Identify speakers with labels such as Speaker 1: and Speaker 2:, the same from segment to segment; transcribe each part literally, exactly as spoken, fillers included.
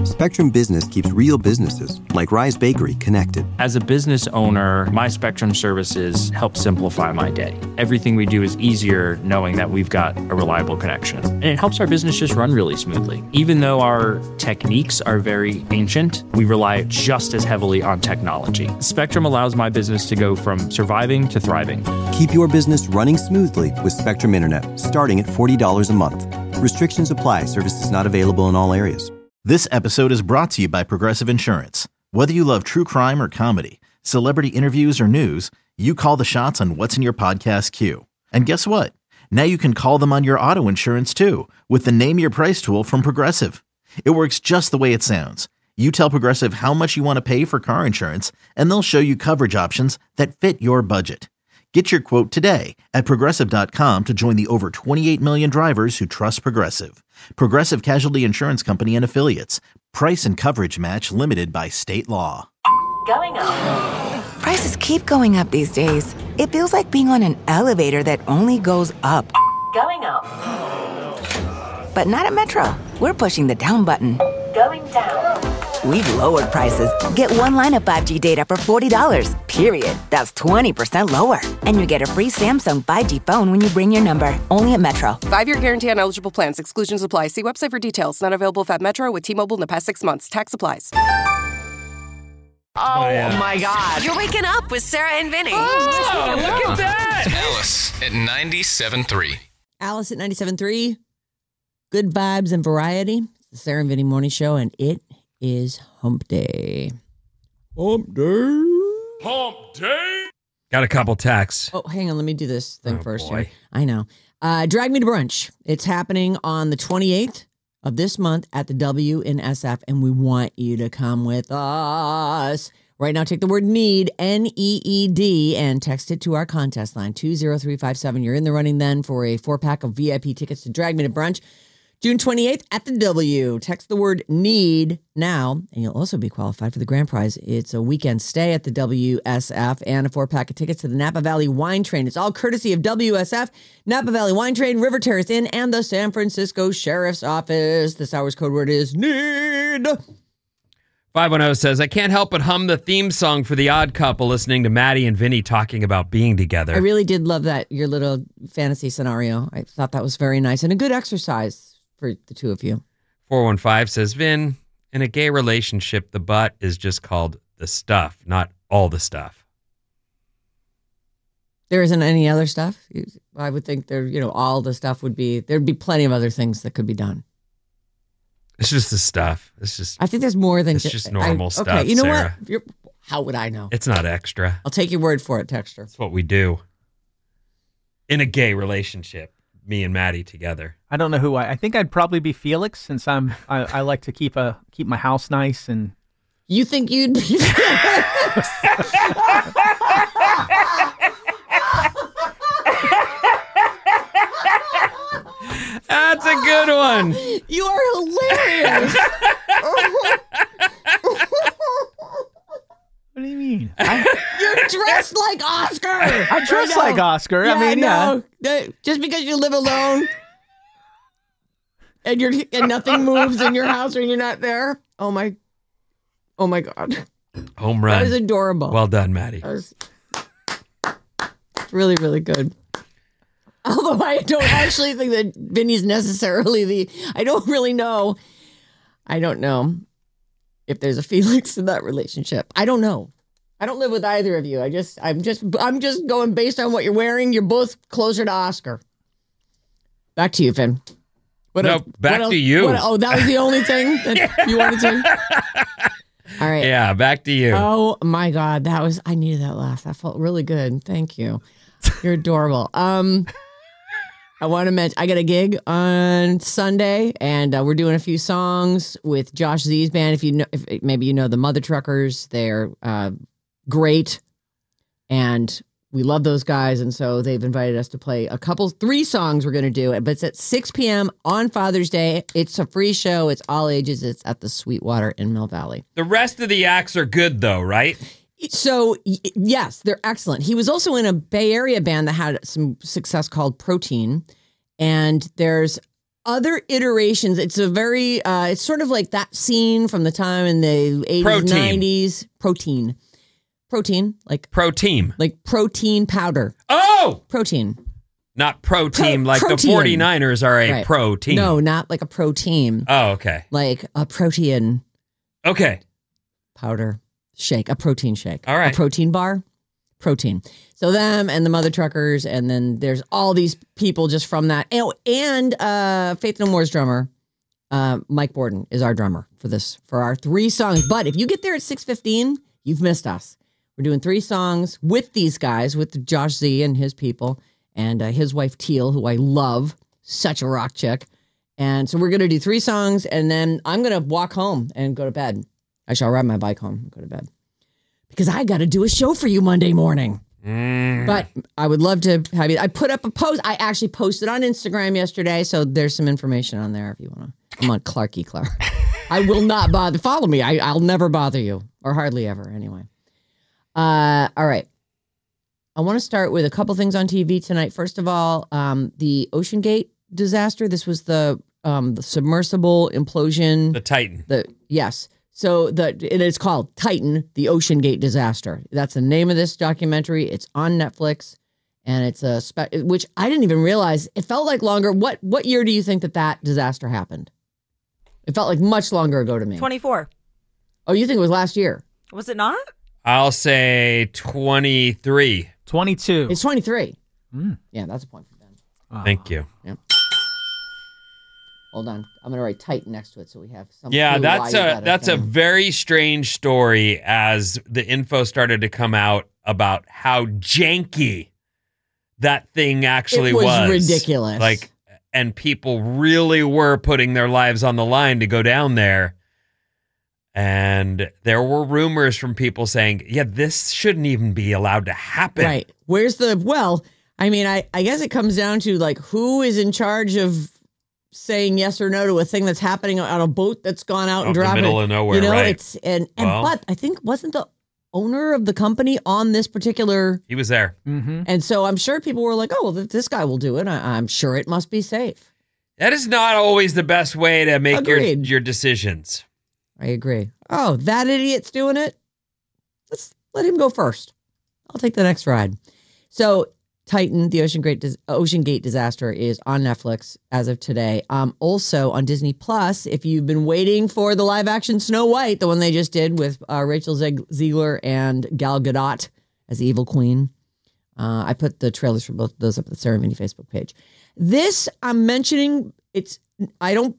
Speaker 1: Spectrum Business keeps real businesses, like Rise Bakery, connected.
Speaker 2: As a business owner, my Spectrum services help simplify my day. Everything we do is easier knowing that we've got a reliable connection. And it helps our business just run really smoothly. Even though our techniques are very ancient, we rely just as heavily on technology. Spectrum allows my business to go from surviving to thriving.
Speaker 1: Keep your business running smoothly with Spectrum Internet, starting at forty dollars a month. Restrictions apply. Services not available in all areas.
Speaker 3: This episode is brought to you by Progressive Insurance. Whether you love true crime or comedy, celebrity interviews or news, you call the shots on what's in your podcast queue. And guess what? Now you can call them on your auto insurance too with the Name Your Price tool from Progressive. It works just the way it sounds. You tell Progressive how much you want to pay for car insurance, and they'll show you coverage options that fit your budget. Get your quote today at Progressive dot com to join the over twenty-eight million drivers who trust Progressive. Progressive Casualty Insurance Company and Affiliates. Price and coverage match limited by state law.
Speaker 4: Going up.
Speaker 5: Prices keep going up these days. It feels like being on an elevator that only goes up.
Speaker 4: Going up.
Speaker 5: But not at Metro. We're pushing the down button.
Speaker 4: Going down.
Speaker 5: We've lowered prices. Get one line of five G data for forty dollars, period. That's twenty percent lower. And you get a free Samsung five G phone when you bring your number. Only at Metro.
Speaker 6: Five-year guarantee on eligible plans. Exclusions apply. See website for details. Not available at Metro with T-Mobile in the past six months. Tax applies.
Speaker 7: Oh, my God.
Speaker 8: You're waking up with Sarah and Vinny.
Speaker 7: Oh, look at that.
Speaker 9: Alice at ninety-seven point three.
Speaker 10: Alice at ninety-seven point three. Good vibes and variety. It's the Sarah and Vinny Morning Show, and it is hump day.
Speaker 11: Hump day.
Speaker 12: Hump day.
Speaker 11: Got a couple texts.
Speaker 10: Oh, hang on. Let me do this thing
Speaker 11: oh,
Speaker 10: first.
Speaker 11: Boy.
Speaker 10: Here. I know. Uh, Drag Me to Brunch. It's happening on the twenty-eighth of this month at the W in S F, and we want you to come with us. Right now, take the word NEED, N E E D, and text it to our contest line, two zero three five seven. You're in the running then for a four-pack of V I P tickets to Drag Me to Brunch. June twenty-eighth at the W. Text the word NEED now, and you'll also be qualified for the grand prize. It's a weekend stay at the W S F and a four-pack of tickets to the Napa Valley Wine Train. It's all courtesy of W S F, Napa Valley Wine Train, River Terrace Inn, and the San Francisco Sheriff's Office. This hour's code word is NEED.
Speaker 11: five one zero says, I can't help but hum the theme song for The Odd Couple listening to Maddie and Vinny talking about being together.
Speaker 10: I really did love that, your little fantasy scenario. I thought that was very nice and a good exercise for the two of you.
Speaker 11: four one five says, Vin, in a gay relationship, the butt is just called the stuff, not all the stuff.
Speaker 10: There isn't any other stuff? I would think there, you know, all the stuff would be, there'd be plenty of other things that could be done.
Speaker 11: It's just the stuff. It's just.
Speaker 10: I think there's more than
Speaker 11: it's
Speaker 10: just,
Speaker 11: just normal
Speaker 10: I,
Speaker 11: stuff.
Speaker 10: Okay, you know
Speaker 11: Sarah.
Speaker 10: what? You're, how would I know?
Speaker 11: It's not extra.
Speaker 10: I'll take your word for it, Texter.
Speaker 11: It's what we do in a gay relationship. Me and Maddie together.
Speaker 13: I don't know who I. I think I'd probably be Felix, since I'm. I, I like to keep a keep my house nice and.
Speaker 10: You think you'd be Felix?
Speaker 11: That's a good one.
Speaker 10: You are hilarious.
Speaker 13: What do you mean? I,
Speaker 10: You're dressed like Oscar.
Speaker 13: I dress like Oscar.
Speaker 10: Yeah,
Speaker 13: I mean,
Speaker 10: no,
Speaker 13: yeah.
Speaker 10: Just because you live alone and you're and nothing moves in your house when you're not there. Oh my, oh my God.
Speaker 11: Home run.
Speaker 10: That was adorable.
Speaker 11: Well done, Maddie.
Speaker 10: That was really, really good. Although I don't actually think that Vinny's necessarily the. I don't really know. I don't know if there's a Felix in that relationship. I don't know. I don't live with either of you. I just, I'm just, I'm just going based on what you're wearing. You're both closer to Oscar. Back to you, Finn.
Speaker 11: What no, else? back
Speaker 10: what
Speaker 11: to
Speaker 10: else?
Speaker 11: you.
Speaker 10: What, oh, that was the only thing that you wanted to. All right.
Speaker 11: Yeah, back to you.
Speaker 10: Oh my God, that was. I needed that laugh. That felt really good. Thank you. You're adorable. Um. I want to mention, I got a gig on Sunday, and uh, we're doing a few songs with Josh Z's band. If you know, if maybe you know the Mother Truckers, they're uh, great, and we love those guys. And so they've invited us to play a couple, three songs we're going to do, but it's at six p.m. on Father's Day. It's a free show. It's all ages. It's at the Sweetwater in Mill Valley.
Speaker 11: The rest of the acts are good, though, right?
Speaker 10: So, yes, they're excellent. He was also in a Bay Area band that had some success called Protein. And there's other iterations. It's a very, uh, it's sort of like that scene from the time in the eighties,
Speaker 11: Protein.
Speaker 10: nineties. Protein. Protein. Like
Speaker 11: Protein.
Speaker 10: Like protein powder.
Speaker 11: Oh!
Speaker 10: Protein.
Speaker 11: Not pro team,
Speaker 10: Pro-
Speaker 11: like
Speaker 10: protein.
Speaker 11: the forty-niners are a
Speaker 10: Right.
Speaker 11: pro team.
Speaker 10: No, not like a pro team.
Speaker 11: Oh, okay.
Speaker 10: Like a protein
Speaker 11: Okay.
Speaker 10: powder shake, a protein shake.
Speaker 11: All right.
Speaker 10: A protein bar, protein. So them and the Mother Truckers, and then there's all these people just from that. And, and uh, Faith No More's drummer, uh, Mike Borden, is our drummer for this, for our three songs. But if you get there at six fifteen, you've missed us. We're doing three songs with these guys, with Josh Z and his people, and uh, his wife Teal, who I love, such a rock chick. And so we're going to do three songs, and then I'm going to walk home and go to bed. I shall ride my bike home and go to bed. Because I got to do a show for you Monday morning.
Speaker 11: Mm.
Speaker 10: But I would love to have you. I put up a post. I actually posted on Instagram yesterday, so there's some information on there if you want to. I'm on Clarky Clark. I will not bother. Follow me. I, I'll never bother you, or hardly ever, anyway. Uh, all right. I want to start with a couple things on T V tonight. First of all, um, the Ocean Gate disaster. This was the um, the submersible implosion.
Speaker 11: The Titan.
Speaker 10: The yes. So the it is called Titan, the Ocean Gate disaster. That's the name of this documentary. It's on Netflix, and it's a spe- which I didn't even realize. It felt like longer. What what year do you think that that disaster happened? It felt like much longer ago to me.
Speaker 14: twenty-four.
Speaker 10: Oh, you think it was last year?
Speaker 14: Was it not?
Speaker 11: I'll say twenty-three.
Speaker 13: twenty-two.
Speaker 10: It's twenty-three.
Speaker 13: Mm.
Speaker 10: Yeah, that's a point for Ben.
Speaker 13: Oh.
Speaker 11: Thank you.
Speaker 10: Yep. Hold on. I'm going to write Titan next to it so we have some.
Speaker 11: Yeah,
Speaker 10: clue
Speaker 11: that's
Speaker 10: why you
Speaker 11: a
Speaker 10: got it
Speaker 11: that's a
Speaker 10: done.
Speaker 11: very strange story as the info started to come out about how janky that thing actually
Speaker 10: It was ridiculous.
Speaker 11: Like, and people really were putting their lives on the line to go down there. And there were rumors from people saying, yeah, this shouldn't even be allowed to happen.
Speaker 10: Right. Where's the, well, I mean, I, I guess it comes down to like who is in charge of saying yes or no to a thing that's happening on a boat that's gone out
Speaker 11: Out
Speaker 10: and
Speaker 11: in the
Speaker 10: dropping.
Speaker 11: middle of nowhere,
Speaker 10: you know,
Speaker 11: right.
Speaker 10: it's, and, and
Speaker 11: Well.
Speaker 10: but I think wasn't the owner of the company on this particular,
Speaker 11: He was there.
Speaker 13: Mm-hmm.
Speaker 10: and so I'm sure people were like, oh, well, th- this guy will do it. I, I'm sure it must be safe.
Speaker 11: That is not always the best way to make your,
Speaker 10: Agreed.
Speaker 11: your decisions.
Speaker 10: I agree. Oh, that idiot's doing it. Let's let him go first. I'll take the next ride. So, Titan, the Ocean Gate, Ocean Gate disaster is on Netflix as of today. Um, also on Disney Plus, if you've been waiting for the live action Snow White, the one they just did with uh, Rachel Zeg- Ziegler and Gal Gadot as the Evil Queen. Uh, I put the trailers for both of those up at the Sarah and Vinny Facebook page. This I'm mentioning. It's I don't.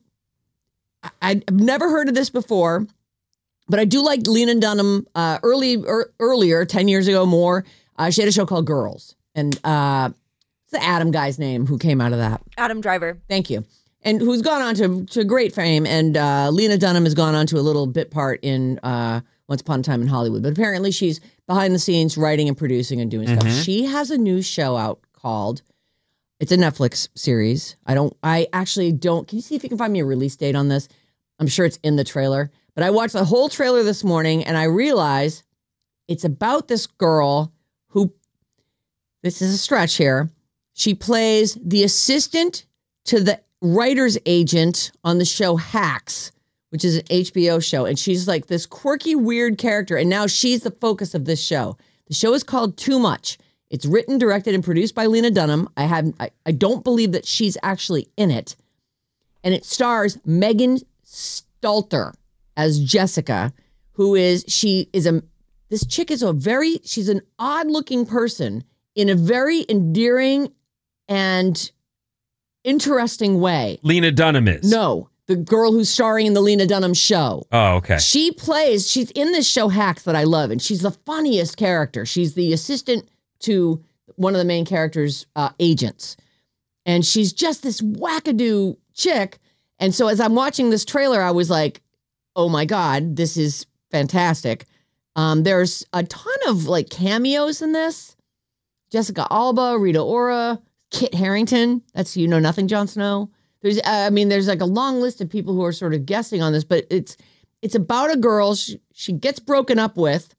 Speaker 10: I, I've never heard of this before, but I do like Lena Dunham. Uh, early er, earlier, ten years ago, more. Uh, she had a show called Girls, and uh, it's the Adam guy's name who came out of that.
Speaker 14: Adam Driver.
Speaker 10: Thank you. And who's gone on to, to great fame. And uh, Lena Dunham has gone on to a little bit part in uh, Once Upon a Time in Hollywood. But apparently she's behind the scenes writing and producing and doing stuff.
Speaker 11: Mhm.
Speaker 10: She has a new show out called, it's a Netflix series. I don't, I actually don't, can you see if you can find me a release date on this? I'm sure it's in the trailer. But I watched the whole trailer this morning and I realized it's about this girl who, this is a stretch here, she plays the assistant to the writer's agent on the show Hacks, which is an H B O show. And she's like this quirky, weird character. And now she's the focus of this show. The show is called Too Much. It's written, directed, and produced by Lena Dunham. I have I, I don't believe that she's actually in it. And it stars Megan Stalter as Jessica, who is, she is a, this chick is a very, she's an odd looking person in a very endearing and interesting way.
Speaker 11: Lena Dunham is.
Speaker 10: No, the girl who's starring in the Lena Dunham show.
Speaker 11: Oh, okay.
Speaker 10: She plays, she's in this show Hacks that I love, and she's the funniest character. She's the assistant to one of the main character's uh, agents. And she's just this wackadoo chick. And so as I'm watching this trailer, I was like, oh my God, this is fantastic. Um, there's a ton of like cameos in this. Jessica Alba, Rita Ora, Kit Harington. That's You Know Nothing, Jon Snow. There's, uh, I mean, there's like a long list of people who are sort of guessing on this, but it's it's about a girl. She, she gets broken up with.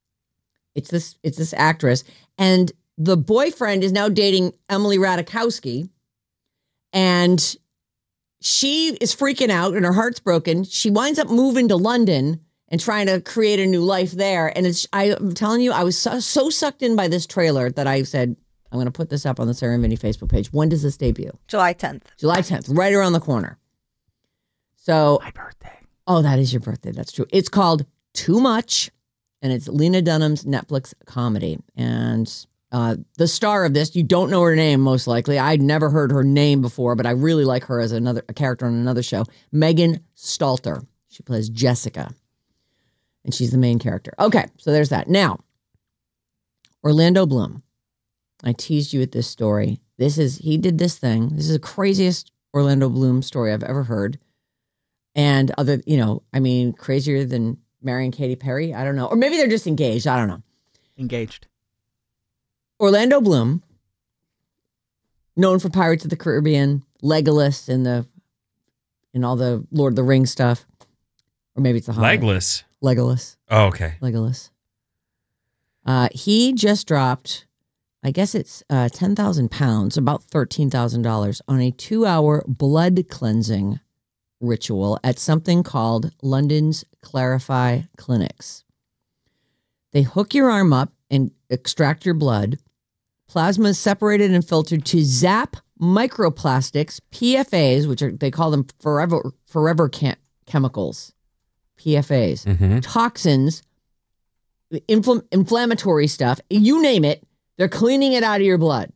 Speaker 10: It's this it's this actress, and the boyfriend is now dating Emily Ratajkowski, and she is freaking out and her heart's broken. She winds up moving to London and trying to create a new life there. And it's, I'm telling you, I was so, so sucked in by this trailer that I said, I'm going to put this up on the Sarah and Vinny Facebook page. When does this debut?
Speaker 14: July tenth.
Speaker 10: July tenth, right around the corner. So,
Speaker 13: my birthday.
Speaker 10: Oh, that is your birthday. That's true. It's called Too Much, and it's Lena Dunham's Netflix comedy. And uh, the star of this, you don't know her name, most likely. I'd never heard her name before, but I really like her as another a character on another show. Megan Stalter. She plays Jessica, and she's the main character. Okay, so there's that. Now, Orlando Bloom. I teased you with this story. This is, he did this thing. This is the craziest Orlando Bloom story I've ever heard. And other, you know, I mean, crazier than marrying Katy Perry. I don't know. Or maybe they're just engaged. I don't know.
Speaker 13: Engaged.
Speaker 10: Orlando Bloom, known for Pirates of the Caribbean, Legolas, and the, and all the Lord of the Rings stuff. Or maybe it's the Hobbit.
Speaker 11: Legolas.
Speaker 10: Legolas.
Speaker 11: Oh, okay.
Speaker 10: Legolas. Uh, he just dropped, I guess it's uh, ten thousand pounds, about thirteen thousand dollars, on a two-hour blood cleansing ritual at something called London's Clarify Clinics. They hook your arm up and extract your blood. Plasma is separated and filtered to zap microplastics, P F As, which are, they call them forever forever chem- chemicals, P F As,
Speaker 11: mm-hmm.
Speaker 10: toxins, infl- inflammatory stuff, you name it. They're cleaning it out of your blood.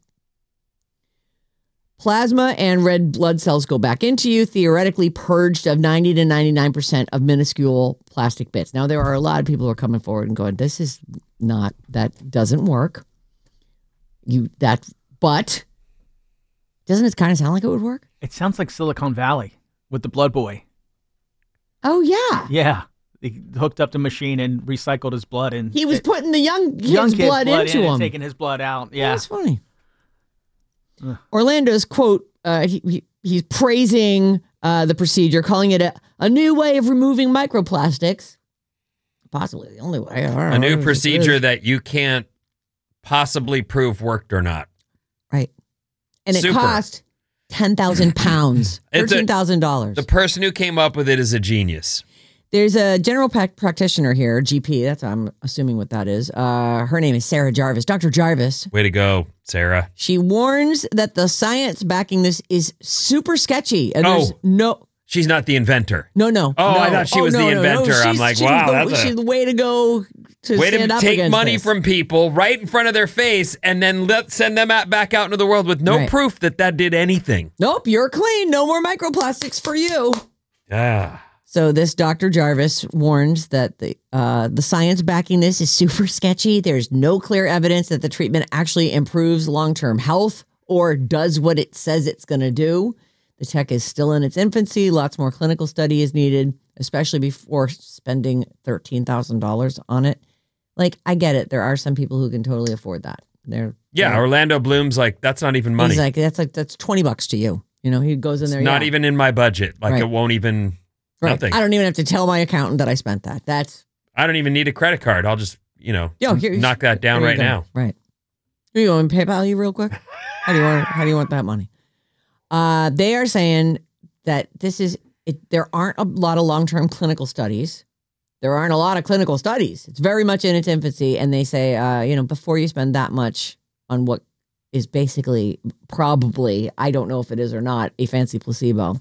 Speaker 10: Plasma and red blood cells go back into you, theoretically purged of ninety to ninety-nine percent of minuscule plastic bits. Now, there are a lot of people who are coming forward and going, this is not, that doesn't work. You, that, but doesn't it kind of sound like it would work?
Speaker 13: It sounds like Silicon Valley with the Blood Boy.
Speaker 10: Oh, yeah.
Speaker 13: Yeah. He hooked up the machine and recycled his blood. And
Speaker 10: he was
Speaker 13: it,
Speaker 10: putting the young kid's,
Speaker 13: young kid's
Speaker 10: blood,
Speaker 13: blood
Speaker 10: into
Speaker 13: in
Speaker 10: him.
Speaker 13: And taking his blood out. Yeah.
Speaker 10: That's funny. Ugh. Orlando's quote, uh, he, he he's praising uh, the procedure, calling it a, a new way of removing microplastics. Possibly the only way.
Speaker 11: A new procedure that you can't possibly prove worked or not.
Speaker 10: Right. And it
Speaker 11: Super.
Speaker 10: cost ten thousand pounds, thirteen thousand dollars.
Speaker 11: The person who came up with it is a genius.
Speaker 10: There's a general pa- practitioner here, G P. That's I'm assuming what that is. Uh, her name is Sarah Jarvis. Doctor Jarvis.
Speaker 11: Way to go, Sarah.
Speaker 10: She warns that the science backing this is super sketchy. And
Speaker 11: oh,
Speaker 10: there's no.
Speaker 11: She's not the inventor.
Speaker 10: No, no.
Speaker 11: Oh,
Speaker 10: no.
Speaker 11: I thought she
Speaker 10: oh,
Speaker 11: was
Speaker 10: no,
Speaker 11: the
Speaker 10: no,
Speaker 11: inventor.
Speaker 10: no.
Speaker 11: I'm like,
Speaker 10: she's
Speaker 11: wow,
Speaker 10: the,
Speaker 11: that's a
Speaker 10: she's the way to go to
Speaker 11: way
Speaker 10: stand
Speaker 11: to
Speaker 10: up
Speaker 11: take
Speaker 10: against
Speaker 11: money
Speaker 10: this.
Speaker 11: from people right in front of their face and then let send them out, back out into the world with no
Speaker 10: right.
Speaker 11: proof that that did anything.
Speaker 10: Nope, you're clean. No more microplastics for you.
Speaker 11: Ah.
Speaker 10: So this Doctor Jarvis warns that the uh, the science backing this is super sketchy. There's no clear evidence that the treatment actually improves long-term health or does what it says it's going to do. The tech is still in its infancy. Lots more clinical study is needed, especially before spending thirteen thousand dollars on it. Like, I get it. There are some people who can totally afford that. They're
Speaker 11: Yeah,
Speaker 10: they're,
Speaker 11: Orlando Bloom's like, that's not even money.
Speaker 10: He's like, that's like, that's twenty bucks to you. You know, he goes in there.
Speaker 11: It's not
Speaker 10: yeah.
Speaker 11: even in my budget. Like,
Speaker 10: Right.
Speaker 11: it won't even,
Speaker 10: right.
Speaker 11: nothing.
Speaker 10: I don't even have to tell my accountant that I spent that. That's.
Speaker 11: I don't even need a credit card. I'll just, you know,
Speaker 10: Yo, here,
Speaker 11: knock that down
Speaker 10: there you
Speaker 11: right
Speaker 10: go.
Speaker 11: now.
Speaker 10: Right. Here you go and PayPal you real quick. How do you want? How do you want that money? Uh, they are saying that this is. It, there aren't a lot of long-term clinical studies. There aren't a lot of clinical studies. It's very much in its infancy, and they say, uh, you know, before you spend that much on what is basically probably, I don't know if it is or not, a fancy placebo.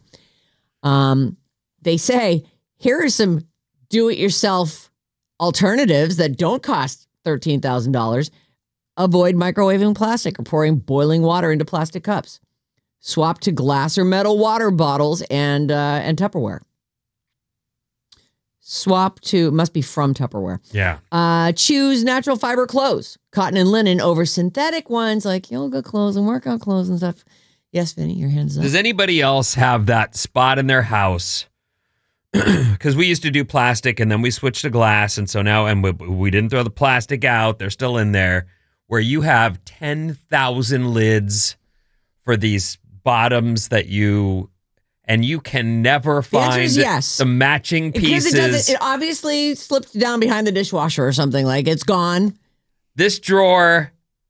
Speaker 10: Um, they say here are some do-it-yourself alternatives that don't cost thirteen thousand dollars. Avoid microwaving plastic or pouring boiling water into plastic cups. Swap to glass or metal water bottles and uh, and Tupperware. Swap to, must be from Tupperware.
Speaker 11: Yeah.
Speaker 10: Uh, choose natural fiber clothes, cotton and linen, over synthetic ones like yoga clothes and workout clothes and stuff. Yes, Vinny, your hands up.
Speaker 11: Does anybody else have that spot in their house? Because we used to do plastic and then we switched to glass. And so now, and we, we didn't throw the plastic out. They're still in there. Where you have ten thousand lids for these bottoms that you, and you can never
Speaker 10: The answer
Speaker 11: find
Speaker 10: is yes.
Speaker 11: the matching
Speaker 10: Because
Speaker 11: pieces.
Speaker 10: it doesn't, it obviously slipped down behind the dishwasher or something. Like, it's gone.
Speaker 11: This drawer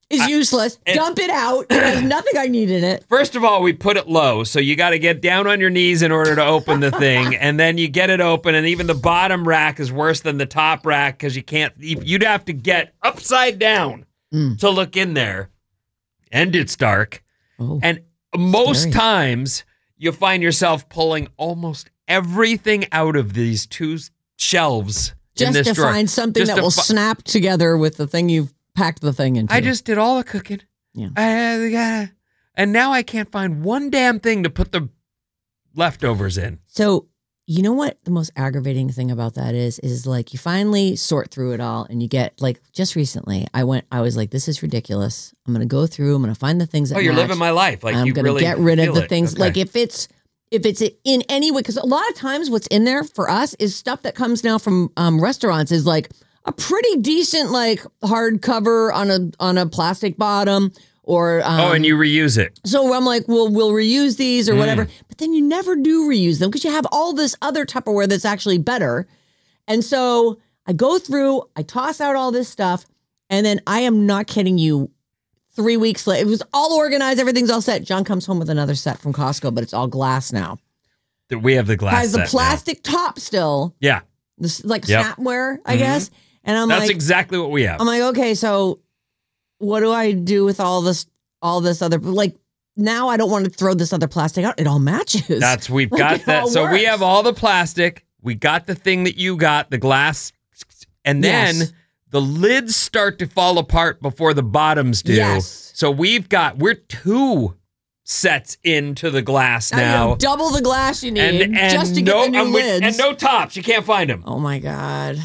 Speaker 10: is
Speaker 11: I-
Speaker 10: useless.
Speaker 11: it's-
Speaker 10: Dump it out. It has nothing I need in it.
Speaker 11: First of all, we put it low, so you got to get down on your knees in order to open the thing, and then you get it open, and even the bottom rack is worse than the top rack because you can't. You'd have to get upside down
Speaker 10: Mm.
Speaker 11: to look in there, and it's dark.
Speaker 10: Oh,
Speaker 11: and most
Speaker 10: scary.
Speaker 11: times, you find yourself pulling almost everything out of these two shelves in
Speaker 10: Just
Speaker 11: this
Speaker 10: to
Speaker 11: drawer.
Speaker 10: find something
Speaker 11: Just
Speaker 10: that
Speaker 11: to
Speaker 10: will
Speaker 11: fi-
Speaker 10: snap together with the thing you've packed the thing into.
Speaker 11: I just did all the cooking.
Speaker 10: Yeah.
Speaker 11: I, I- and now I can't find one damn thing to put the leftovers in.
Speaker 10: So, you know what the most aggravating thing about that is? Is like you finally sort through it all and you get like just recently I went, I was like, this is ridiculous. I'm going to go through, I'm going to find the things that
Speaker 11: Oh, you're
Speaker 10: match.
Speaker 11: living my life. Like
Speaker 10: I'm
Speaker 11: you
Speaker 10: going to
Speaker 11: really
Speaker 10: get rid of
Speaker 11: feel
Speaker 10: the
Speaker 11: it.
Speaker 10: things.
Speaker 11: Okay.
Speaker 10: Like if it's, if it's in any way, because a lot of times what's in there for us is stuff that comes now from um, restaurants is like a pretty decent, like hardcover on a, on a plastic bottom. Or um,
Speaker 11: oh, and you reuse it.
Speaker 10: so I'm like, well, we'll reuse these or
Speaker 11: Mm.
Speaker 10: whatever. But then you never do reuse them because you have all this other Tupperware that's actually better. And so I go through, I toss out all this stuff, and then I am not kidding you. Three weeks later, it was all organized, everything's all set. John comes home with another set from Costco, but it's all glass now.
Speaker 11: We have the glass.
Speaker 10: Has the
Speaker 11: set now.
Speaker 10: plastic top still,
Speaker 11: Yeah,
Speaker 10: this like
Speaker 11: Yep.
Speaker 10: snapware, I
Speaker 11: Mhm.
Speaker 10: guess. And I'm
Speaker 11: that's
Speaker 10: like,
Speaker 11: exactly what we have.
Speaker 10: I'm like, okay, so what do I do with all this, all this other, like, now I don't want to throw this other plastic out. It all matches.
Speaker 11: That's we've
Speaker 10: Like,
Speaker 11: got
Speaker 10: it
Speaker 11: that.
Speaker 10: all
Speaker 11: So we
Speaker 10: works.
Speaker 11: have all the plastic. We got the thing that you got, the glass, and then
Speaker 10: Yes.
Speaker 11: the lids start to fall apart before the bottoms do.
Speaker 10: Yes.
Speaker 11: So we've got we're two sets into the glass
Speaker 10: Now you
Speaker 11: now.
Speaker 10: have double the glass you need
Speaker 11: and, and
Speaker 10: just to
Speaker 11: no,
Speaker 10: get the new
Speaker 11: and, we-
Speaker 10: lids.
Speaker 11: and no tops. You can't find them.
Speaker 10: Oh my God.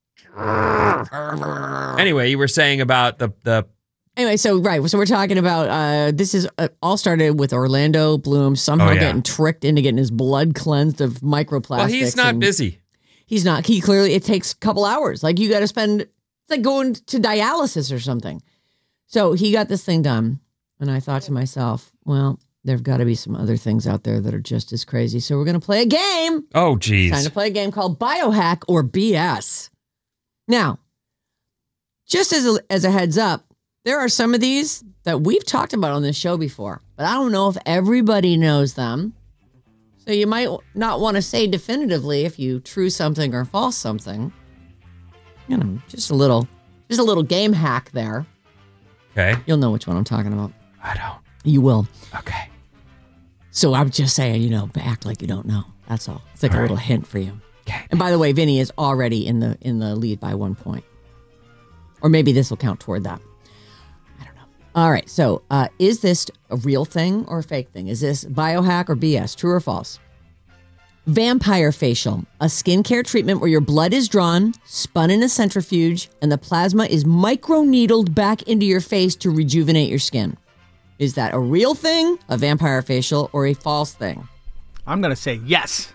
Speaker 11: Anyway, you were saying about the the
Speaker 10: Anyway, so right, so we're talking about uh, this is uh, all started with Orlando Bloom somehow
Speaker 11: Oh, yeah.
Speaker 10: getting tricked into getting his blood cleansed of microplastics.
Speaker 11: well, he's not
Speaker 10: and
Speaker 11: busy.
Speaker 10: He's not. He clearly it takes a couple hours. Like you got to spend. It's like going to dialysis or something. So he got this thing done, and I thought to myself, well, there've got to be some other things out there that are just as crazy. So we're gonna play a game.
Speaker 11: Oh,
Speaker 10: Time
Speaker 11: geez.
Speaker 10: to play a game called Biohack or B S. Now, just as a, as a heads up, there are some of these that we've talked about on this show before, but I don't know if everybody knows them. So you might not want to say definitively if you true something or false something. You know, just a little, just a little game hack there.
Speaker 11: Okay.
Speaker 10: You'll know which one I'm talking about.
Speaker 11: I don't.
Speaker 10: You will.
Speaker 11: Okay.
Speaker 10: So I'm just saying, you know, act like you don't know. That's all. It's like
Speaker 11: All
Speaker 10: a
Speaker 11: right.
Speaker 10: little hint for you.
Speaker 11: Okay.
Speaker 10: And by the way, Vinny is already in the in the lead by one point. Or maybe this will count toward that. I don't know. All right. So uh, is this a real thing or a fake thing? Is this biohack or B S? True or false? Vampire facial, a skincare treatment where your blood is drawn, spun in a centrifuge, and the plasma is microneedled back into your face to rejuvenate your skin. Is that a real thing, a vampire facial, or a false thing?
Speaker 13: I'm going to say yes.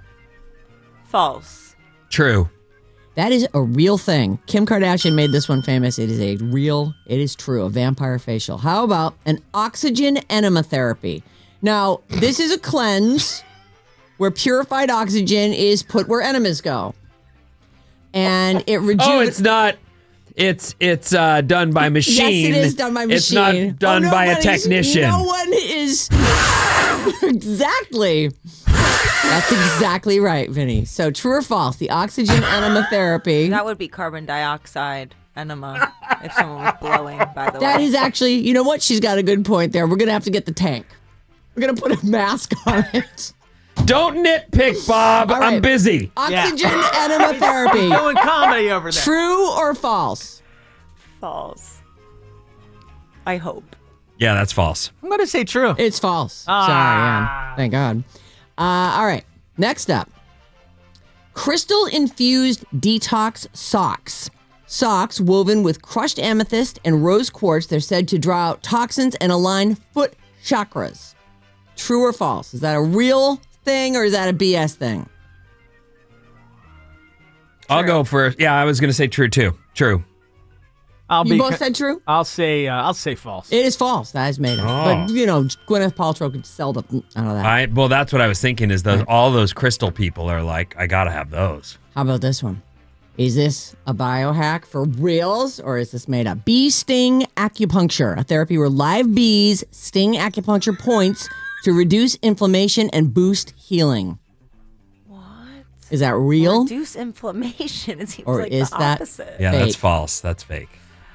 Speaker 7: False.
Speaker 11: True.
Speaker 10: That is a real thing. Kim Kardashian made this one famous. It is a real, it is true, a vampire facial. How about an oxygen enema therapy? Now, this is a cleanse where purified oxygen is put where enemas go. And it rejuvenates.
Speaker 11: Oh, it's not. It's it's uh, done by machine.
Speaker 10: Yes, it is done by machine.
Speaker 11: It's not done
Speaker 10: Oh,
Speaker 11: by a
Speaker 10: nobody's-
Speaker 11: technician.
Speaker 10: No one is. Exactly. That's exactly right, Vinny. So true or false? The oxygen enema therapy.
Speaker 7: That would be carbon dioxide enema if someone was blowing, by the
Speaker 10: That
Speaker 7: way.
Speaker 10: is actually, you know what? She's got a good point there. We're going to have to get the tank. We're going to put a mask on it.
Speaker 11: Don't nitpick, Bob.
Speaker 10: All right.
Speaker 11: I'm busy.
Speaker 10: Oxygen enema therapy.
Speaker 13: Doing comedy over there.
Speaker 10: True or false?
Speaker 7: False. I hope.
Speaker 11: Yeah, that's false.
Speaker 13: I'm going to say true.
Speaker 10: It's false.
Speaker 13: Ah.
Speaker 10: Sorry, yeah. Thank God. Uh, all right. Next up. Crystal infused detox socks. Socks woven with crushed amethyst and rose quartz. They're said to draw out toxins and align foot chakras. True or false? Is that a real thing or is that a B S thing?
Speaker 11: I'll go for yeah. I was going to say true too. True.
Speaker 13: I'll
Speaker 10: You
Speaker 13: be.
Speaker 10: both said true?
Speaker 13: I'll say. Uh, I'll say false.
Speaker 10: It is false. That is made up.
Speaker 11: Oh.
Speaker 10: But, you know, Gwyneth Paltrow could sell the out of that.
Speaker 11: I well, that's what I was thinking. Is those all those crystal people are like? I gotta have those.
Speaker 10: How about this one? Is this a biohack for reals or is this made up? Bee sting acupuncture, a therapy where live bees sting acupuncture points to reduce inflammation and boost healing.
Speaker 7: What?
Speaker 10: Is that real?
Speaker 7: Reduce inflammation. It seems
Speaker 10: Or
Speaker 7: like
Speaker 10: is
Speaker 7: the
Speaker 10: that
Speaker 7: opposite.
Speaker 11: Yeah,
Speaker 10: fake?
Speaker 11: that's false. That's fake.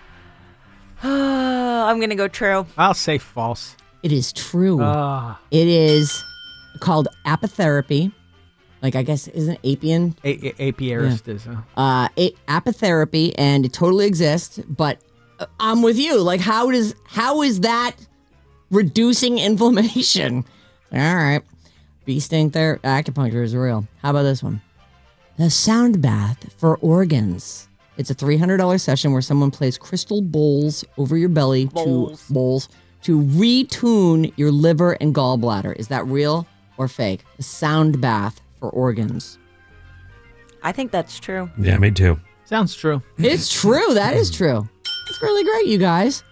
Speaker 7: I'm going to go true.
Speaker 13: I'll say false.
Speaker 10: It is true.
Speaker 13: Ah.
Speaker 10: It is called apitherapy. Like, I guess, isn't apian?
Speaker 13: A- a- apiarist
Speaker 10: Yeah.
Speaker 13: is. Uh,
Speaker 10: Uh, a- apitherapy, and it totally exists, but uh, I'm with you. Like, how does how is that reducing inflammation? All right. Bee sting ther- acupuncture is real. How about this one? The sound bath for organs. It's a three hundred dollars session where someone plays crystal bowls over your belly
Speaker 7: Bowls.
Speaker 10: to bowls to retune your liver and gallbladder. Is that real or fake? A sound bath for organs.
Speaker 7: I think that's true.
Speaker 11: Yeah, me too.
Speaker 13: sounds true.
Speaker 10: It's true. That is true. It's really great, you guys.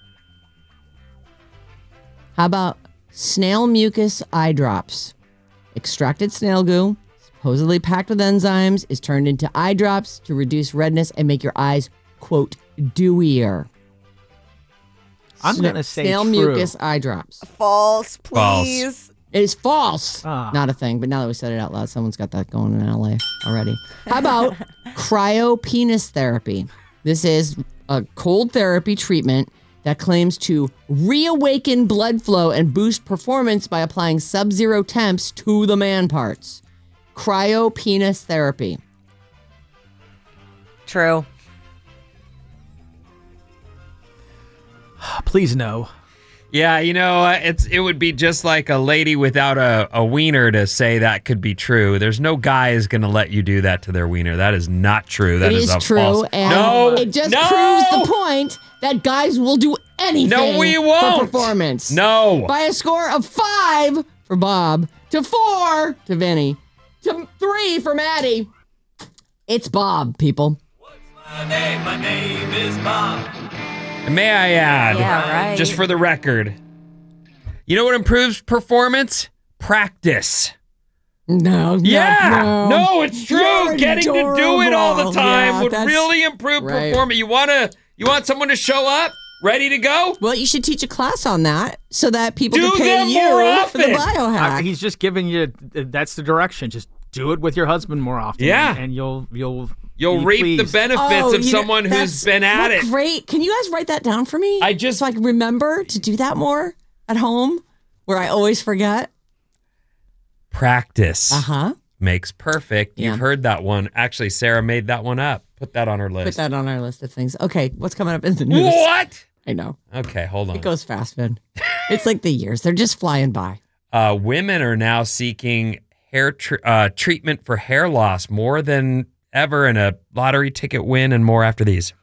Speaker 10: How about snail mucus eye drops? Extracted snail goo, supposedly packed with enzymes, is turned into eye drops to reduce redness and make your eyes, quote, dewier.
Speaker 13: I'm
Speaker 10: Sna-
Speaker 13: going to say
Speaker 10: snail
Speaker 13: true.
Speaker 10: mucus eye drops.
Speaker 7: False,
Speaker 11: False.
Speaker 7: please.
Speaker 10: It is false.
Speaker 13: Ah.
Speaker 10: Not a thing, but now that we said it out loud, someone's got that going in L A already. How about cryopenis therapy? This is a cold therapy treatment that claims to reawaken blood flow and boost performance by applying sub-zero temps to the man parts. Cryopenis therapy.
Speaker 7: True.
Speaker 13: Please no.
Speaker 11: Yeah, you know, uh, it's it would be just like a lady without a, a wiener to say that could be true. There's no guy is going to let you do that to their wiener. That is not true. That
Speaker 10: It
Speaker 11: is
Speaker 10: is
Speaker 11: a
Speaker 10: true,
Speaker 11: false.
Speaker 10: and
Speaker 11: no,
Speaker 10: it just
Speaker 11: no!
Speaker 10: proves the point that guys will do anything
Speaker 11: No, we
Speaker 10: for
Speaker 11: won't.
Speaker 10: performance.
Speaker 11: No.
Speaker 10: By a score of five for Bob, to four to Vinny, to three for Maddie. It's Bob, people.
Speaker 12: My name, my name is Bob.
Speaker 11: May I add,
Speaker 7: Yeah, right.
Speaker 11: just for the record, you know what improves performance? Practice.
Speaker 10: No, no,
Speaker 11: Yeah,
Speaker 10: no,
Speaker 11: no, it's true.
Speaker 10: You're
Speaker 11: Getting to do it all the
Speaker 10: adorable.
Speaker 11: time
Speaker 10: Yeah,
Speaker 11: would
Speaker 10: that's
Speaker 11: really improve
Speaker 10: right.
Speaker 11: performance. You wanna, you want someone to show up, ready to go?
Speaker 10: Well, you should teach a class on that so that people
Speaker 11: Do
Speaker 10: can pay
Speaker 11: them
Speaker 10: you
Speaker 11: more
Speaker 10: for the
Speaker 11: often.
Speaker 10: biohack.
Speaker 13: Uh, he's just giving you. That's the direction. Just do it with your husband more often.
Speaker 11: Yeah.
Speaker 13: and you'll you'll
Speaker 11: You'll
Speaker 13: be
Speaker 11: reap
Speaker 13: pleased.
Speaker 11: the benefits
Speaker 10: Oh,
Speaker 11: of
Speaker 10: you know,
Speaker 11: someone who's
Speaker 10: that's-
Speaker 11: been at
Speaker 10: what
Speaker 11: it.
Speaker 10: Great. Can you guys write that down for me?
Speaker 11: I just-
Speaker 10: so I can remember to do that more at home, where I always forget.
Speaker 11: Practice
Speaker 10: Uh huh.
Speaker 11: makes perfect.
Speaker 10: Yeah.
Speaker 11: You've heard that one. Actually, Sarah made that one up. Put that on her
Speaker 10: Put
Speaker 11: list.
Speaker 10: that on our list of things. Okay, what's coming up in the news?
Speaker 11: What?
Speaker 10: I know.
Speaker 11: Okay, hold on.
Speaker 10: It goes fast, Vin. It's like the years. They're just flying by.
Speaker 11: Uh, women are now seeking hair tr- uh, treatment for hair loss more than ever, in a lottery ticket win, and more after these.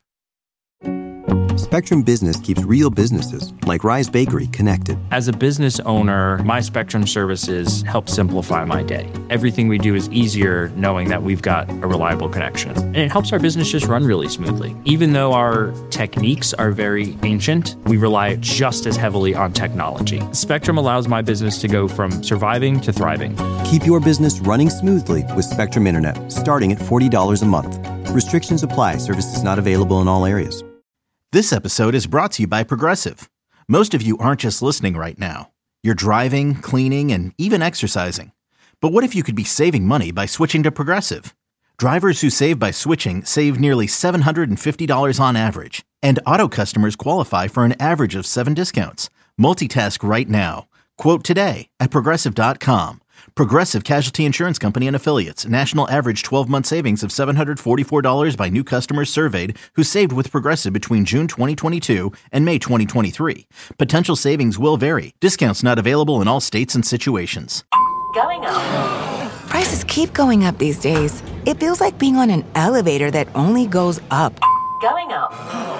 Speaker 1: Spectrum Business keeps real businesses, like Rise Bakery, connected.
Speaker 2: As a business owner, my Spectrum services help simplify my day. Everything we do is easier knowing that we've got a reliable connection. And it helps our business just run really smoothly. Even though our techniques are very ancient, we rely just as heavily on technology. Spectrum allows my business to go from surviving to thriving.
Speaker 1: Keep your business running smoothly with Spectrum Internet, starting at forty dollars a month. Restrictions apply. Services not available in all areas.
Speaker 3: This episode is brought to you by Progressive. Most of you aren't just listening right now. You're driving, cleaning, and even exercising. But what if you could be saving money by switching to Progressive? Drivers who save by switching save nearly seven hundred fifty dollars on average. And auto customers qualify for an average of seven discounts. Multitask right now. Quote today at Progressive dot com. Progressive Casualty Insurance Company and Affiliates. National average twelve-month savings of seven hundred forty-four dollars by new customers surveyed who saved with Progressive between June twenty twenty-two and May twenty twenty-three. Potential savings will vary. Discounts not available in all states and situations.
Speaker 4: Going up.
Speaker 5: Prices keep going up these days. It feels like being on an elevator that only goes up.
Speaker 4: Going up.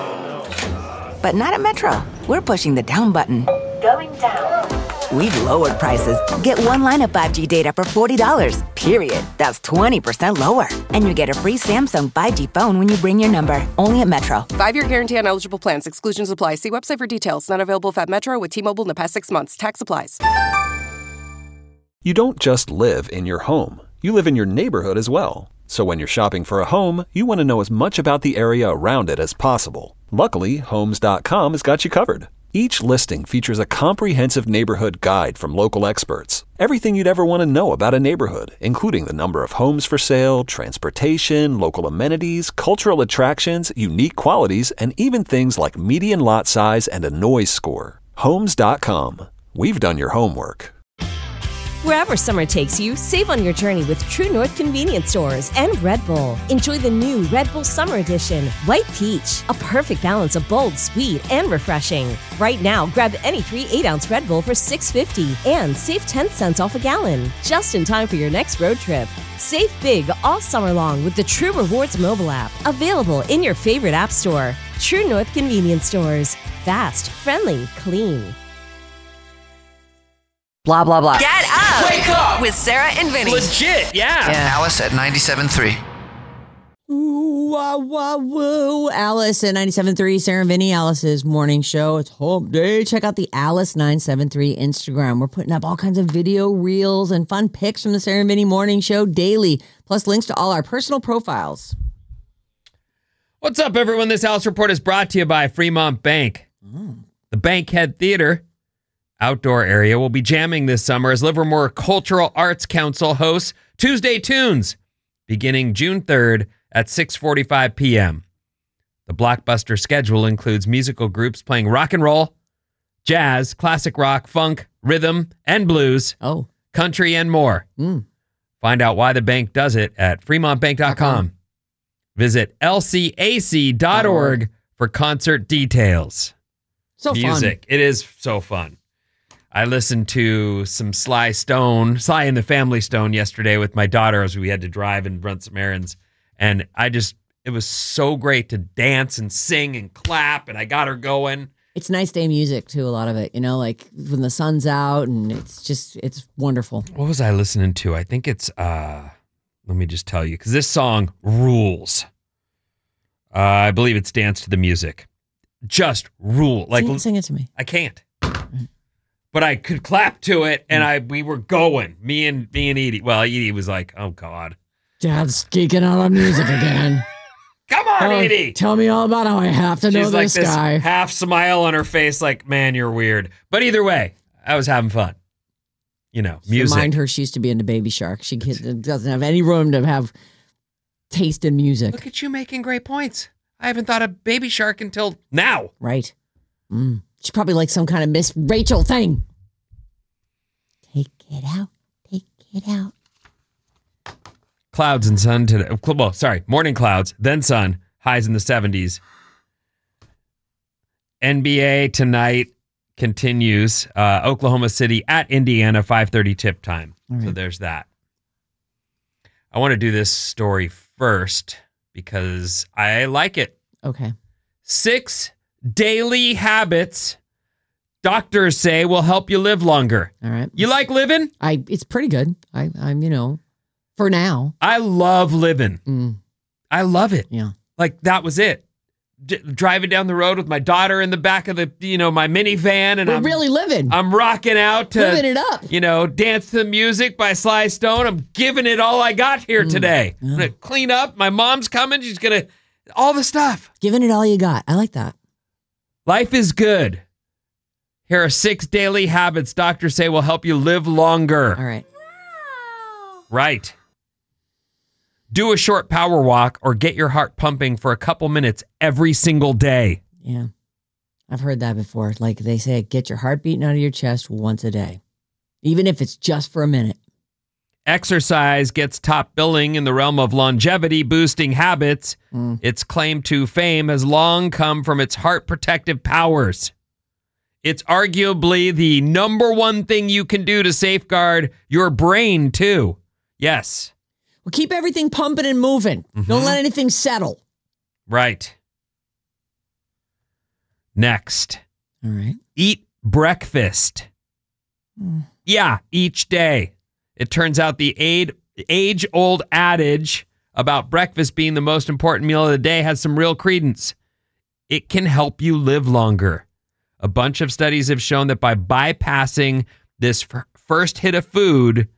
Speaker 5: But not at Metro. We're pushing the down button.
Speaker 4: Going down.
Speaker 5: We've lowered prices. Get one line of five G data for forty dollars, period. That's twenty percent lower. And you get a free Samsung five G phone when you bring your number. Only at Metro.
Speaker 6: Five-year guarantee on eligible plans. Exclusions apply. See website for details. Not available if at Metro with T-Mobile in the past six months. Tax applies.
Speaker 14: You don't just live in your home. You live in your neighborhood as well. So when you're shopping for a home, you want to know as much about the area around it as possible. Luckily, Homes dot com has got you covered. Each listing features a comprehensive neighborhood guide from local experts. Everything you'd ever want to know about a neighborhood, including the number of homes for sale, transportation, local amenities, cultural attractions, unique qualities, and even things like median lot size and a noise score. Homes dot com. We've done your homework.
Speaker 15: Wherever summer takes you, save on your journey with True North Convenience Stores and Red Bull. Enjoy the new Red Bull Summer Edition, White Peach, a perfect balance of bold, sweet, and refreshing. Right now, grab any three eight-ounce Red Bull for six dollars and fifty cents and save ten cents off a gallon, just in time for your next road trip. Save big all summer long with the True Rewards mobile app, available in your favorite app store. True North Convenience Stores. Fast, friendly, clean.
Speaker 8: Blah, blah, blah.
Speaker 15: Get
Speaker 8: up!
Speaker 12: Wake up!
Speaker 8: With Sarah and Vinny.
Speaker 11: Legit, yeah.
Speaker 8: yeah.
Speaker 16: Alice at ninety-seven point three.
Speaker 10: Ooh, wah, wah, woo. Alice at ninety-seven point three, Sarah and Vinny, Alice's morning show. It's hump day. Check out the Alice nine seven three Instagram. We're putting up all kinds of video reels and fun pics from the Sarah and Vinny morning show daily, plus links to all our personal profiles.
Speaker 11: What's up, everyone? This Alice Report is brought to you by Fremont Bank. Mm. The Bankhead Theater outdoor area will be jamming this summer as Livermore Cultural Arts Council hosts Tuesday Tunes, beginning June third at six forty-five p.m. The blockbuster schedule includes musical groups playing rock and roll, jazz, classic rock, funk, rhythm, and blues,
Speaker 10: oh,
Speaker 11: country, and more.
Speaker 10: Mm.
Speaker 11: Find out why the bank does it at fremont bank dot com. Visit L C A C dot org for concert details.
Speaker 10: So
Speaker 11: Music.
Speaker 10: fun.
Speaker 11: It is so fun. I listened to some Sly Stone, Sly and the Family Stone yesterday with my daughter as we had to drive and run some errands. And I just, it was so great to dance and sing and clap, and I got her going.
Speaker 10: It's nice day music too, a lot of it, you know, like when the sun's out, and it's just, it's wonderful.
Speaker 11: What was I listening to? I think it's, uh, let me just tell you, because this song rules. Uh, I believe it's Dance to the Music. Just rule. Like,
Speaker 10: sing, sing it to me.
Speaker 11: I can't. But I could clap to it, and I we were going. Me and me and Edie. Well, Edie was like, "Oh God,
Speaker 10: Dad's geeking out on music again."
Speaker 11: Come on,
Speaker 10: oh,
Speaker 11: Edie.
Speaker 10: Tell me all about how I have to
Speaker 11: She's
Speaker 10: know
Speaker 11: like
Speaker 10: this
Speaker 11: this
Speaker 10: guy.
Speaker 11: Half smile on her face, like, "Man, you're weird." But either way, I was having fun. You know, music.
Speaker 10: Remind her she used to be into Baby Shark. She doesn't have any room to have taste in music.
Speaker 11: Look at you making great points. I haven't thought of Baby Shark until now.
Speaker 10: Right. Mm. She's probably like some kind of Miss Rachel thing. Take it out. Take it out.
Speaker 11: Clouds and sun today. Well, sorry, morning clouds, then sun. Highs in the seventies. N B A tonight continues. Uh, Oklahoma City at Indiana, five thirty tip time. Right. So there's that. I want to do this story first because I like it.
Speaker 10: Okay.
Speaker 11: Six daily habits doctors say will help you live longer.
Speaker 10: All right.
Speaker 11: You like living?
Speaker 10: I. It's pretty good. I, I'm, you know, for now.
Speaker 11: I love living.
Speaker 10: Mm.
Speaker 11: I love it.
Speaker 10: Yeah.
Speaker 11: Like, that was it. D- driving down the road with my daughter in the back of the, you know, my minivan. And
Speaker 10: We're
Speaker 11: I'm
Speaker 10: really living.
Speaker 11: I'm rocking out to,
Speaker 10: living it up.
Speaker 11: You know, Dance to the Music by Sly Stone. I'm giving it all I got here
Speaker 10: Mm.
Speaker 11: today.
Speaker 10: Yeah.
Speaker 11: I'm going to clean up. My mom's coming. She's going to, all the stuff.
Speaker 10: Giving it all you got. I like that.
Speaker 11: Life is good. Here are six daily habits doctors say will help you live longer.
Speaker 10: All right.
Speaker 11: Right. Do a short power walk or get your heart pumping for a couple minutes every single day.
Speaker 10: Yeah. I've heard that before. Like they say, get your heart beating out of your chest once a day, even if it's just for a minute.
Speaker 11: Exercise gets top billing in the realm of longevity boosting habits.
Speaker 10: Mm.
Speaker 11: Its claim to fame has long come from its heart protective powers. It's arguably the number one thing you can do to safeguard your brain, too. Yes.
Speaker 10: Well, keep everything pumping and moving. Mm-hmm. Don't let anything settle.
Speaker 11: Right. Next.
Speaker 10: All right.
Speaker 11: Eat breakfast.
Speaker 10: Mm.
Speaker 11: Yeah, each day. It turns out the age-old adage about breakfast being the most important meal of the day has some real credence. It can help you live longer. A bunch of studies have shown that by bypassing this f- first hit of food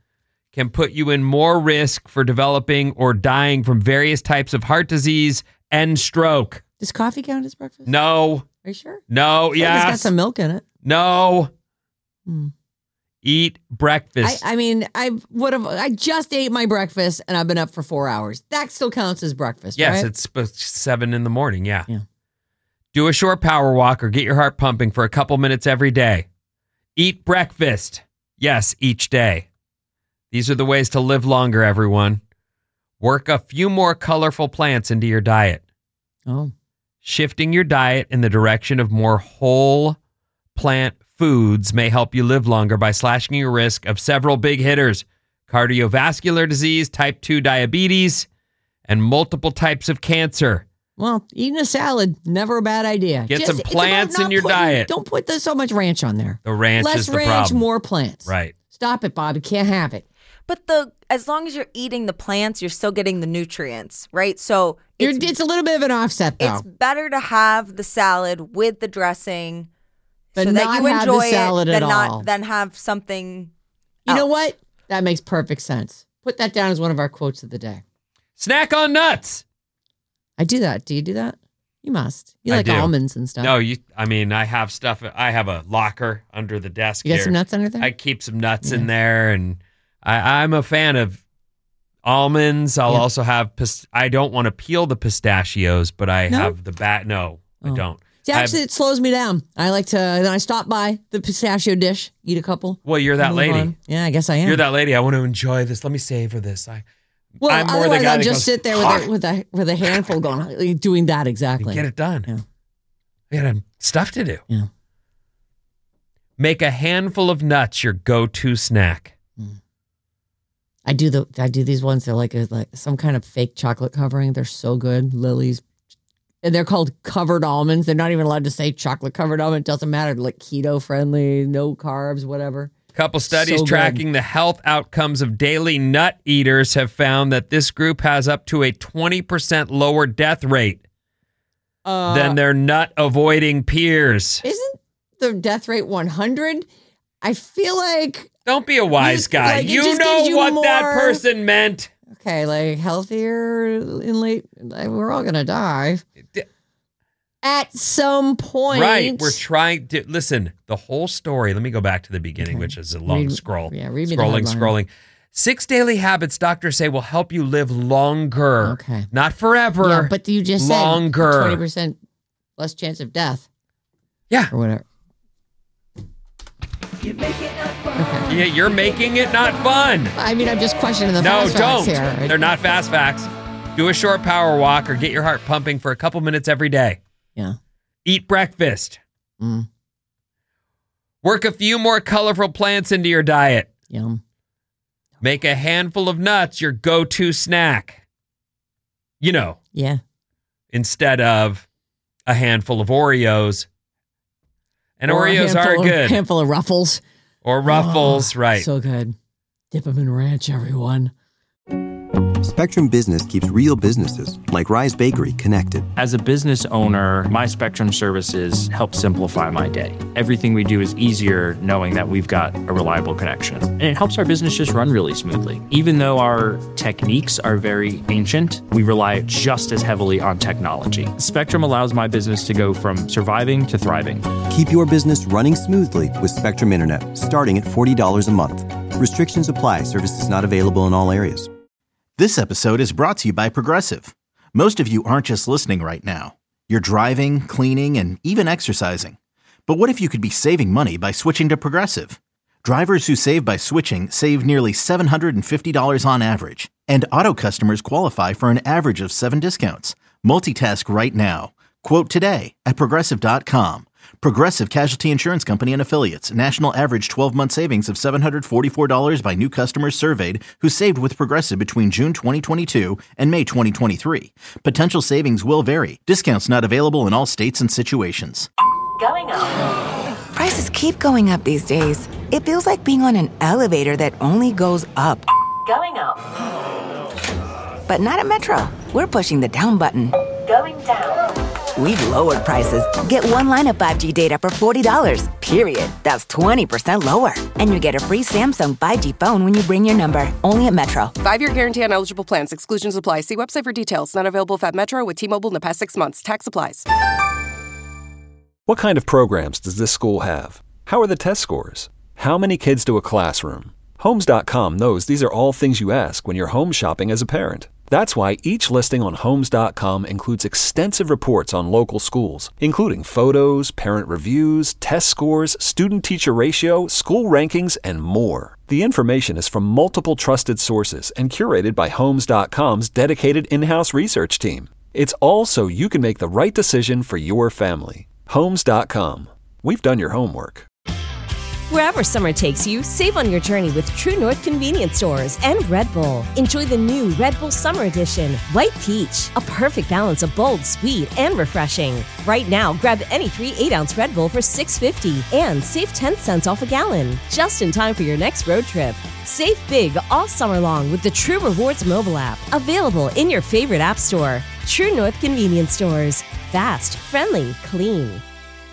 Speaker 11: can put you in more risk for developing or dying from various types of heart disease and stroke.
Speaker 10: Does coffee count as breakfast?
Speaker 11: No.
Speaker 10: Are you sure?
Speaker 11: No, yes.
Speaker 10: It's got some milk in it.
Speaker 11: No.
Speaker 10: Hmm.
Speaker 11: Eat breakfast.
Speaker 10: I, I mean, I would have. I just ate my breakfast and I've been up for four hours. That still counts as breakfast,
Speaker 11: yes,
Speaker 10: right?
Speaker 11: it's sp- seven in the morning. Yeah.
Speaker 10: Yeah.
Speaker 11: Do a short power walk or get your heart pumping for a couple minutes every day. Eat breakfast. Yes, each day. These are the ways to live longer, everyone. Work a few more colorful plants into your diet.
Speaker 10: Oh.
Speaker 11: Shifting your diet in the direction of more whole plant foods may help you live longer by slashing your risk of several big hitters: cardiovascular disease, type two diabetes, and multiple types of cancer.
Speaker 10: Well, eating a salad, never a bad idea.
Speaker 11: Get
Speaker 10: Just,
Speaker 11: some plants in your
Speaker 10: putting,
Speaker 11: diet.
Speaker 10: Don't put the, so much ranch on there.
Speaker 11: The ranch
Speaker 10: Less
Speaker 11: is the
Speaker 10: ranch,
Speaker 11: problem.
Speaker 10: more plants.
Speaker 11: Right.
Speaker 10: Stop it, Bob. You can't have it.
Speaker 7: But the as long as you're eating the plants, you're still getting the nutrients, right? So
Speaker 10: it's, it's a little bit of an offset, though.
Speaker 7: It's better to have the salad with the dressing,
Speaker 10: but
Speaker 7: so
Speaker 10: not
Speaker 7: that you
Speaker 10: have
Speaker 7: enjoy
Speaker 10: the salad
Speaker 7: it,
Speaker 10: at
Speaker 7: than
Speaker 10: all.
Speaker 7: not than have something.
Speaker 10: You
Speaker 7: else.
Speaker 10: know what? That makes perfect sense. Put that down as one of our quotes of the day.
Speaker 11: Snack on nuts.
Speaker 10: I do that. Do you do that? You must. You
Speaker 11: I
Speaker 10: like
Speaker 11: do.
Speaker 10: almonds and stuff.
Speaker 11: No, you. I mean, I have stuff. I have a locker under the desk.
Speaker 10: You got
Speaker 11: here.
Speaker 10: some nuts under there?
Speaker 11: I keep some nuts
Speaker 10: Yeah.
Speaker 11: in there, and I, I'm a fan of almonds. I'll
Speaker 10: Yeah.
Speaker 11: also have. Pist- I don't want to peel the pistachios, but I
Speaker 10: No?
Speaker 11: have the bat. No, I
Speaker 10: Oh.
Speaker 11: don't.
Speaker 10: See,
Speaker 11: I have-
Speaker 10: actually, it slows me down. I like to, then I stop by the pistachio dish, eat a couple.
Speaker 11: well, you're that
Speaker 10: move
Speaker 11: lady.
Speaker 10: on. Yeah, I guess I am.
Speaker 11: You're that lady. I want to enjoy this. Let me savor this. I.
Speaker 10: Well,
Speaker 11: I'm more the
Speaker 10: otherwise
Speaker 11: guy
Speaker 10: I'll
Speaker 11: that
Speaker 10: just
Speaker 11: goes,
Speaker 10: sit there with a, with a with a handful going, doing that exactly.
Speaker 11: Get it done.
Speaker 10: Yeah.
Speaker 11: I got stuff to do.
Speaker 10: Yeah.
Speaker 11: Make a handful of nuts your go-to snack.
Speaker 10: I do the I do these ones. They're like a, like some kind of fake chocolate covering. They're so good. Lily's, and they're called covered almonds. They're not even allowed to say chocolate covered almond. It doesn't matter. They're like keto friendly, no carbs, whatever.
Speaker 11: Couple studies
Speaker 10: So good.
Speaker 11: tracking the health outcomes of daily nut eaters have found that this group has up to a twenty percent lower death rate
Speaker 10: Uh,
Speaker 11: than their nut avoiding peers.
Speaker 10: Isn't the death rate one hundred? I feel like
Speaker 11: Don't be a wise
Speaker 10: You-
Speaker 11: guy.
Speaker 10: like, it
Speaker 11: you
Speaker 10: just
Speaker 11: know
Speaker 10: gives you
Speaker 11: what that
Speaker 10: more-
Speaker 11: person meant.
Speaker 10: okay, like healthier in late. Like, we're all gonna die at some point,
Speaker 11: Right. We're trying to listen, the whole story. Let me go back to the beginning,
Speaker 10: Okay.
Speaker 11: which is a long
Speaker 10: Read-
Speaker 11: scroll.
Speaker 10: yeah, read me the
Speaker 11: Scrolling,
Speaker 10: headline.
Speaker 11: scrolling. Six daily habits doctors say will help you live longer.
Speaker 10: Okay.
Speaker 11: Not forever.
Speaker 10: Yeah, but you just
Speaker 11: longer.
Speaker 10: said twenty percent less chance of death.
Speaker 11: Yeah.
Speaker 10: Or whatever.
Speaker 11: Yeah, you're making it not fun.
Speaker 10: I mean, I'm just questioning the
Speaker 11: No,
Speaker 10: fast
Speaker 11: don't.
Speaker 10: facts here.
Speaker 11: They're not fast facts. Do a short power walk or get your heart pumping for a couple minutes every day.
Speaker 10: Yeah.
Speaker 11: Eat breakfast.
Speaker 10: Mm.
Speaker 11: Work a few more colorful plants into your diet.
Speaker 10: Yum.
Speaker 11: Make a handful of nuts your go-to snack. You know,
Speaker 10: Yeah.
Speaker 11: instead of a handful of Oreos. And
Speaker 10: Or a
Speaker 11: Oreos are
Speaker 10: handful of-
Speaker 11: good.
Speaker 10: handful of Ruffles.
Speaker 11: Or Ruffles,
Speaker 10: Oh,
Speaker 11: right.
Speaker 10: So good. Dip them in ranch, everyone.
Speaker 1: Spectrum Business keeps real businesses, like Rise Bakery, connected.
Speaker 2: As a business owner, my Spectrum services help simplify my day. Everything we do is easier knowing that we've got a reliable connection. And it helps our business just run really smoothly. Even though our techniques are very ancient, we rely just as heavily on technology. Spectrum allows my business to go from surviving to thriving.
Speaker 1: Keep your business running smoothly with Spectrum Internet, starting at forty dollars a month. Restrictions apply. Services not available in all areas.
Speaker 3: This episode is brought to you by Progressive. Most of you aren't just listening right now. You're driving, cleaning, and even exercising. But what if you could be saving money by switching to Progressive? Drivers who save by switching save nearly seven hundred fifty dollars on average. And auto customers qualify for an average of seven discounts. Multitask right now. Quote today at Progressive dot com. Progressive Casualty Insurance Company and Affiliates. National average twelve-month savings of seven hundred forty-four dollars by new customers surveyed who saved with Progressive between June twenty twenty-two and May twenty twenty-three. Potential savings will vary. Discounts not available in all states and situations.
Speaker 4: Going up.
Speaker 5: Prices keep going up these days. It feels like being on an elevator that only goes up.
Speaker 4: Going up.
Speaker 5: But not at Metro. We're pushing the down button.
Speaker 4: Going down.
Speaker 5: We've lowered prices. Get one line of five G data for forty dollars, period. That's twenty percent lower. And you get a free Samsung five G phone when you bring your number. Only at Metro.
Speaker 6: Five-year guarantee on eligible plans. Exclusions apply. See website for details. Not available if at Metro with T-Mobile in the past six months. Tax applies.
Speaker 14: What kind of programs does this school have? How are the test scores? How many kids to a classroom? Homes dot com knows these are all things you ask when you're home shopping as a parent. That's why each listing on Homes dot com includes extensive reports on local schools, including photos, parent reviews, test scores, student-teacher ratio, school rankings, and more. The information is from multiple trusted sources and curated by Homes dot com's dedicated in-house research team. It's all so you can make the right decision for your family. Homes dot com. We've done your homework.
Speaker 15: Wherever summer takes you, save on your journey with True North Convenience Stores and Red Bull. Enjoy the new Red Bull Summer Edition, White Peach, a perfect balance of bold, sweet, and refreshing. Right now, grab any three eight-ounce Red Bull for six fifty and save ten cents off a gallon, just in time for your next road trip. Save big all summer long with the True Rewards mobile app, available in your favorite app store. True North Convenience Stores. Fast, friendly, clean.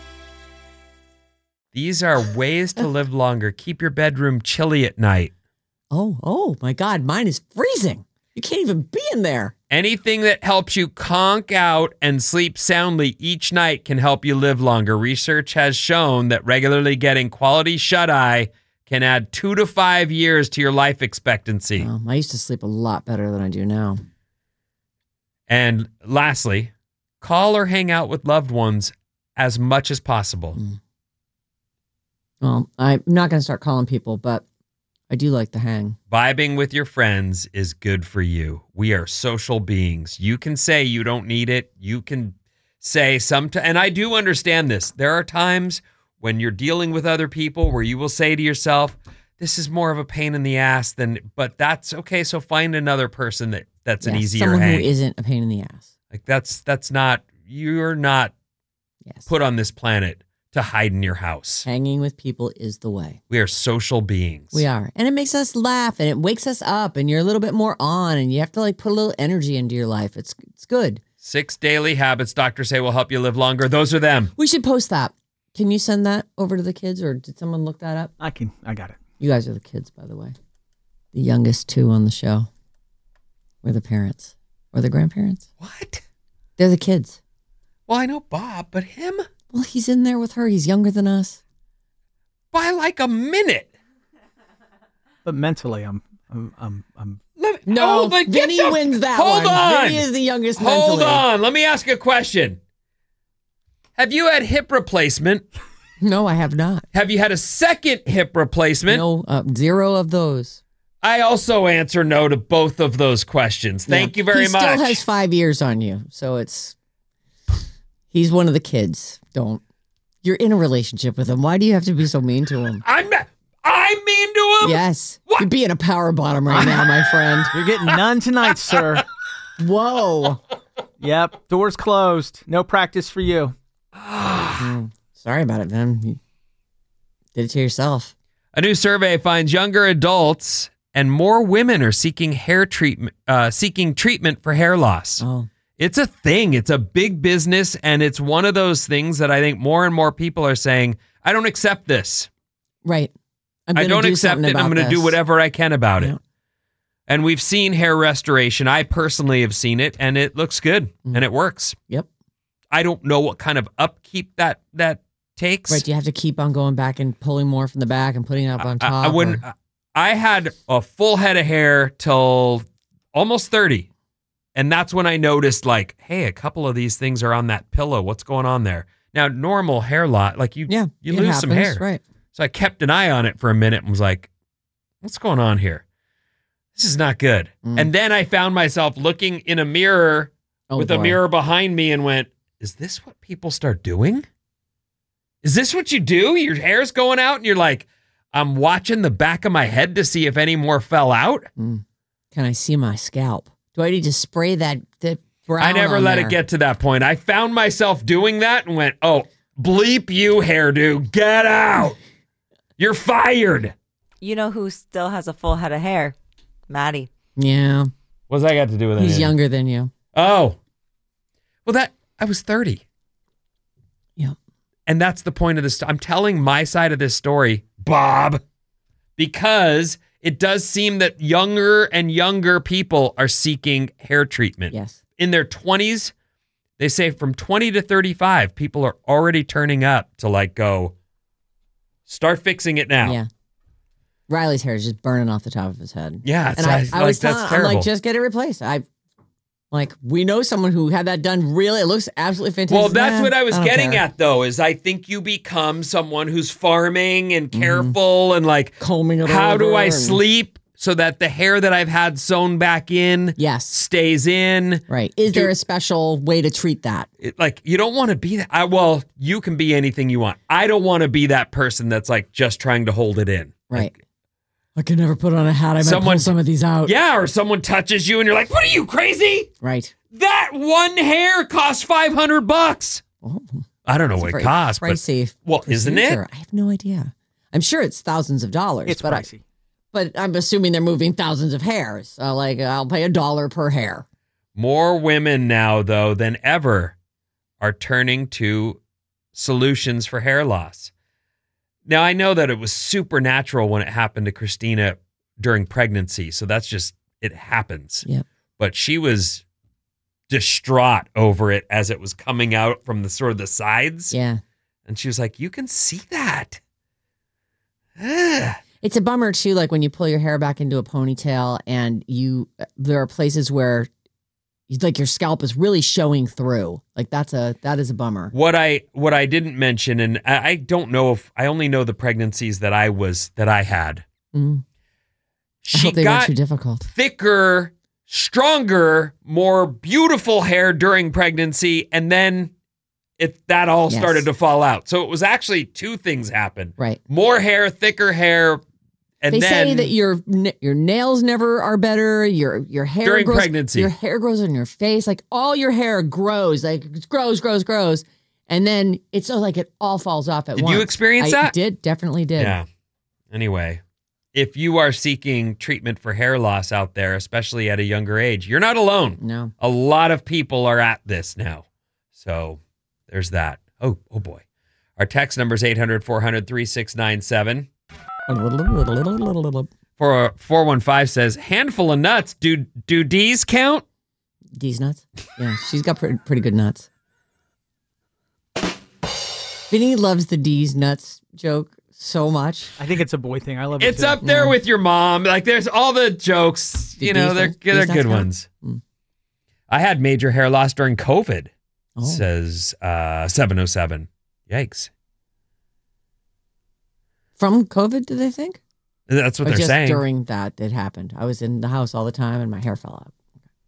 Speaker 11: These are ways to live longer. Keep your bedroom chilly at night.
Speaker 10: Oh, oh my God, mine is freezing. You can't even be in there.
Speaker 11: Anything that helps you conk out and sleep soundly each night can help you live longer. Research has shown that regularly getting quality shut-eye can add two to five years to your life expectancy.
Speaker 10: Oh, I used to sleep a lot better than I do now.
Speaker 11: And lastly, call or hang out with loved ones as much as possible.
Speaker 10: Mm. Well, I'm not going to start calling people, but I do like the hang.
Speaker 11: Vibing with your friends is good for you. We are social beings. You can say you don't need it. You can say sometimes, and I do understand this. There are times when you're dealing with other people where you will say to yourself, this is more of a pain in the ass than, but that's okay. So find another person that that's yes, an easier
Speaker 10: someone
Speaker 11: hang.
Speaker 10: Who isn't a pain in the ass.
Speaker 11: Like that's, that's not, you're not
Speaker 10: yes.
Speaker 11: put on this planet to hide in your house.
Speaker 10: Hanging with people is the way.
Speaker 11: We are social beings.
Speaker 10: We are. And it makes us laugh and it wakes us up and you're a little bit more on and you have to like put a little energy into your life. It's it's good.
Speaker 11: Six daily habits doctors say will help you live longer. Those are them.
Speaker 10: We should post that. Can you send that over to the kids or did someone look that up?
Speaker 13: I can. I got it.
Speaker 10: You guys are the kids, by the way. The youngest two on the show. We're the parents. Or the grandparents.
Speaker 11: What?
Speaker 10: They're the kids.
Speaker 11: Well, I know Bob, but him?
Speaker 10: Well, he's in there with her. He's younger than us.
Speaker 11: By like a minute.
Speaker 13: But mentally, I'm, I'm, I'm, I'm.
Speaker 11: Let me,
Speaker 10: no,
Speaker 11: oh, but
Speaker 10: Vinny
Speaker 11: the,
Speaker 10: wins that
Speaker 11: hold
Speaker 10: one.
Speaker 11: on.
Speaker 10: Vinny is the youngest
Speaker 11: Hold
Speaker 10: mentally.
Speaker 11: on. Let me ask a question. Have you had hip replacement?
Speaker 10: No, I have not.
Speaker 11: Have you had a second hip replacement?
Speaker 10: No, uh, zero of those.
Speaker 11: I also answer no to both of those questions. Thank
Speaker 10: yeah.
Speaker 11: you very
Speaker 10: he
Speaker 11: much.
Speaker 10: He still has five years on you, so it's... He's one of the kids. Don't. You're in a relationship with him. Why do you have to be so mean to him?
Speaker 11: I'm I'm mean to him?
Speaker 10: Yes.
Speaker 11: What?
Speaker 10: You're being a power bottom right now, my friend.
Speaker 13: You're getting none tonight, sir.
Speaker 10: Whoa.
Speaker 13: Yep. Doors closed. No practice for you.
Speaker 10: mm, sorry about it, man. You did it to yourself.
Speaker 11: A new survey finds younger adults and more women are seeking hair treatment, uh, seeking treatment for hair loss.
Speaker 10: Oh.
Speaker 11: It's a thing. It's a big business, and it's one of those things that I think more and more people are saying, I don't accept this.
Speaker 10: Right. I'm
Speaker 11: I don't
Speaker 10: do
Speaker 11: accept it. I'm going to do whatever I can about yeah. it. And we've seen hair restoration. I personally have seen it, and it looks good, mm. and it works.
Speaker 10: Yep.
Speaker 11: I don't know what kind of upkeep that that takes.
Speaker 10: Right. Do you have to keep on going back and pulling more from the back and putting it up on top?
Speaker 11: I, I wouldn't.
Speaker 10: Or?
Speaker 11: I had a full head of hair till almost thirty. And that's when I noticed, like, hey, a couple of these things are on that pillow. What's going on there? Now, normal hair lot, like you,
Speaker 10: yeah,
Speaker 11: you lose
Speaker 10: happens,
Speaker 11: some hair.
Speaker 10: Right.
Speaker 11: So I kept an eye on it for a minute and was like, what's going on here? This is not good. Mm. And then I found myself looking in a mirror oh, with boy. a mirror behind me and went, is this what people start doing? Is this what you do? Your hair's going out and you're like, I'm watching the back of my head to see if any more fell out.
Speaker 10: Mm. Can I see my scalp? Do I need to spray that? that brown
Speaker 11: I never
Speaker 10: on
Speaker 11: let
Speaker 10: there?
Speaker 11: it get to that point. I found myself doing that and went, oh, bleep you, hairdo. Get out. You're fired.
Speaker 7: You know who still has a full head of hair? Maddie.
Speaker 10: Yeah.
Speaker 11: What's that got to do with it?
Speaker 10: He's younger than you.
Speaker 11: Oh. Well, that, I was thirty.
Speaker 10: Yeah.
Speaker 11: And that's the point of this. I'm telling my side of this story, Bob, because it does seem that younger and younger people are seeking hair treatment.
Speaker 10: Yes.
Speaker 11: In their twenties, they say from twenty to thirty-five, people are already turning up to like go, start fixing it now.
Speaker 10: Yeah. Riley's hair is just burning off the top of his head.
Speaker 11: Yeah.
Speaker 10: And I,
Speaker 11: I,
Speaker 10: I
Speaker 11: like,
Speaker 10: was
Speaker 11: that's
Speaker 10: telling, I'm
Speaker 11: terrible.
Speaker 10: like, just get it replaced. I like, we know someone who had that done. Really, it looks absolutely fantastic.
Speaker 11: Well, that's
Speaker 10: Nah,
Speaker 11: what I was
Speaker 10: don't
Speaker 11: getting
Speaker 10: care.
Speaker 11: at, though, is I think you become someone who's farming and careful and like,
Speaker 10: combing it
Speaker 11: how do
Speaker 10: over
Speaker 11: I
Speaker 10: and-
Speaker 11: sleep so that the hair that I've had sewn back in
Speaker 10: yes.
Speaker 11: stays in?
Speaker 10: Right. Is
Speaker 11: Do-
Speaker 10: there a special way to treat that?
Speaker 11: It, like, you don't want to be that. I, well, you can be anything you want. I don't want to be that person that's like just trying to hold it in.
Speaker 10: Right. Like, I could never put on a hat. I might
Speaker 11: Someone-
Speaker 10: pull some of these out.
Speaker 11: Yeah, or someone touches you and you're like, what are you, crazy?
Speaker 10: Right.
Speaker 11: That one hair costs five hundred bucks.
Speaker 10: Oh,
Speaker 11: I don't know
Speaker 10: it's
Speaker 11: what
Speaker 10: a
Speaker 11: it
Speaker 10: very
Speaker 11: costs,
Speaker 10: pricey
Speaker 11: but well, isn't it?
Speaker 10: procedure. I have no idea. I'm sure it's thousands of dollars.
Speaker 13: It's
Speaker 10: but
Speaker 13: pricey.
Speaker 10: I, but I'm assuming they're moving thousands of hairs. So like, I'll pay a dollar per hair.
Speaker 11: More women now, though, than ever are turning to solutions for hair loss. Now, I know that it was supernatural when it happened to Christina during pregnancy. So that's just, it happens.
Speaker 10: Yep.
Speaker 11: But she was distraught over it as it was coming out from the sort of the sides.
Speaker 10: Yeah.
Speaker 11: And she was like, you can see that. Ugh.
Speaker 10: It's a bummer too, like when you pull your hair back into a ponytail and you, there are places where like your scalp is really showing through. Like that's a, that is a bummer.
Speaker 11: What I what I didn't mention, and I, I don't know if I only know the pregnancies that I was that I had.
Speaker 10: Mm. I
Speaker 11: She
Speaker 10: hope they
Speaker 11: got
Speaker 10: weren't too difficult.
Speaker 11: thicker, stronger, more beautiful hair during pregnancy, and then it that all
Speaker 10: Yes.
Speaker 11: started to fall out. So it was actually two things happened.
Speaker 10: Right.
Speaker 11: More hair, thicker hair, and
Speaker 10: they
Speaker 11: then
Speaker 10: say that your n- your nails never are better. Your your hair
Speaker 11: During
Speaker 10: grows,
Speaker 11: pregnancy.
Speaker 10: your hair grows on your face. Like all your hair grows, like it grows, grows, grows, and then it's so like it all falls off at
Speaker 11: Did
Speaker 10: once.
Speaker 11: you experience
Speaker 10: I
Speaker 11: that?
Speaker 10: Did definitely did.
Speaker 11: Yeah. Anyway, if you are seeking treatment for hair loss out there, especially at a younger age, you're not alone.
Speaker 10: No.
Speaker 11: A lot of people are at this now. So there's that. Oh, oh boy. Our text number is eight hundred, four hundred, thirty-six ninety-seven. four four one five says, handful of nuts. Do do D's count?
Speaker 10: D's nuts. Yeah, she's got pretty, pretty good nuts. Vinny loves the D's nuts joke so much.
Speaker 13: I think it's a boy thing. I love it.
Speaker 11: It's
Speaker 13: too.
Speaker 11: up there with your mom. Like there's all the jokes,
Speaker 10: Do
Speaker 11: you know,
Speaker 10: D's
Speaker 11: they're,
Speaker 10: nuts-
Speaker 11: they're
Speaker 10: D's
Speaker 11: good
Speaker 10: nuts count?
Speaker 11: ones.
Speaker 10: Mm.
Speaker 11: I had major hair loss during COVID,
Speaker 10: Oh.
Speaker 11: says uh, seven oh seven. Yikes.
Speaker 10: From COVID, do they think?
Speaker 11: That's what
Speaker 10: or
Speaker 11: they're
Speaker 10: just
Speaker 11: saying.
Speaker 10: during that it happened. I was in the house all the time and my hair fell out.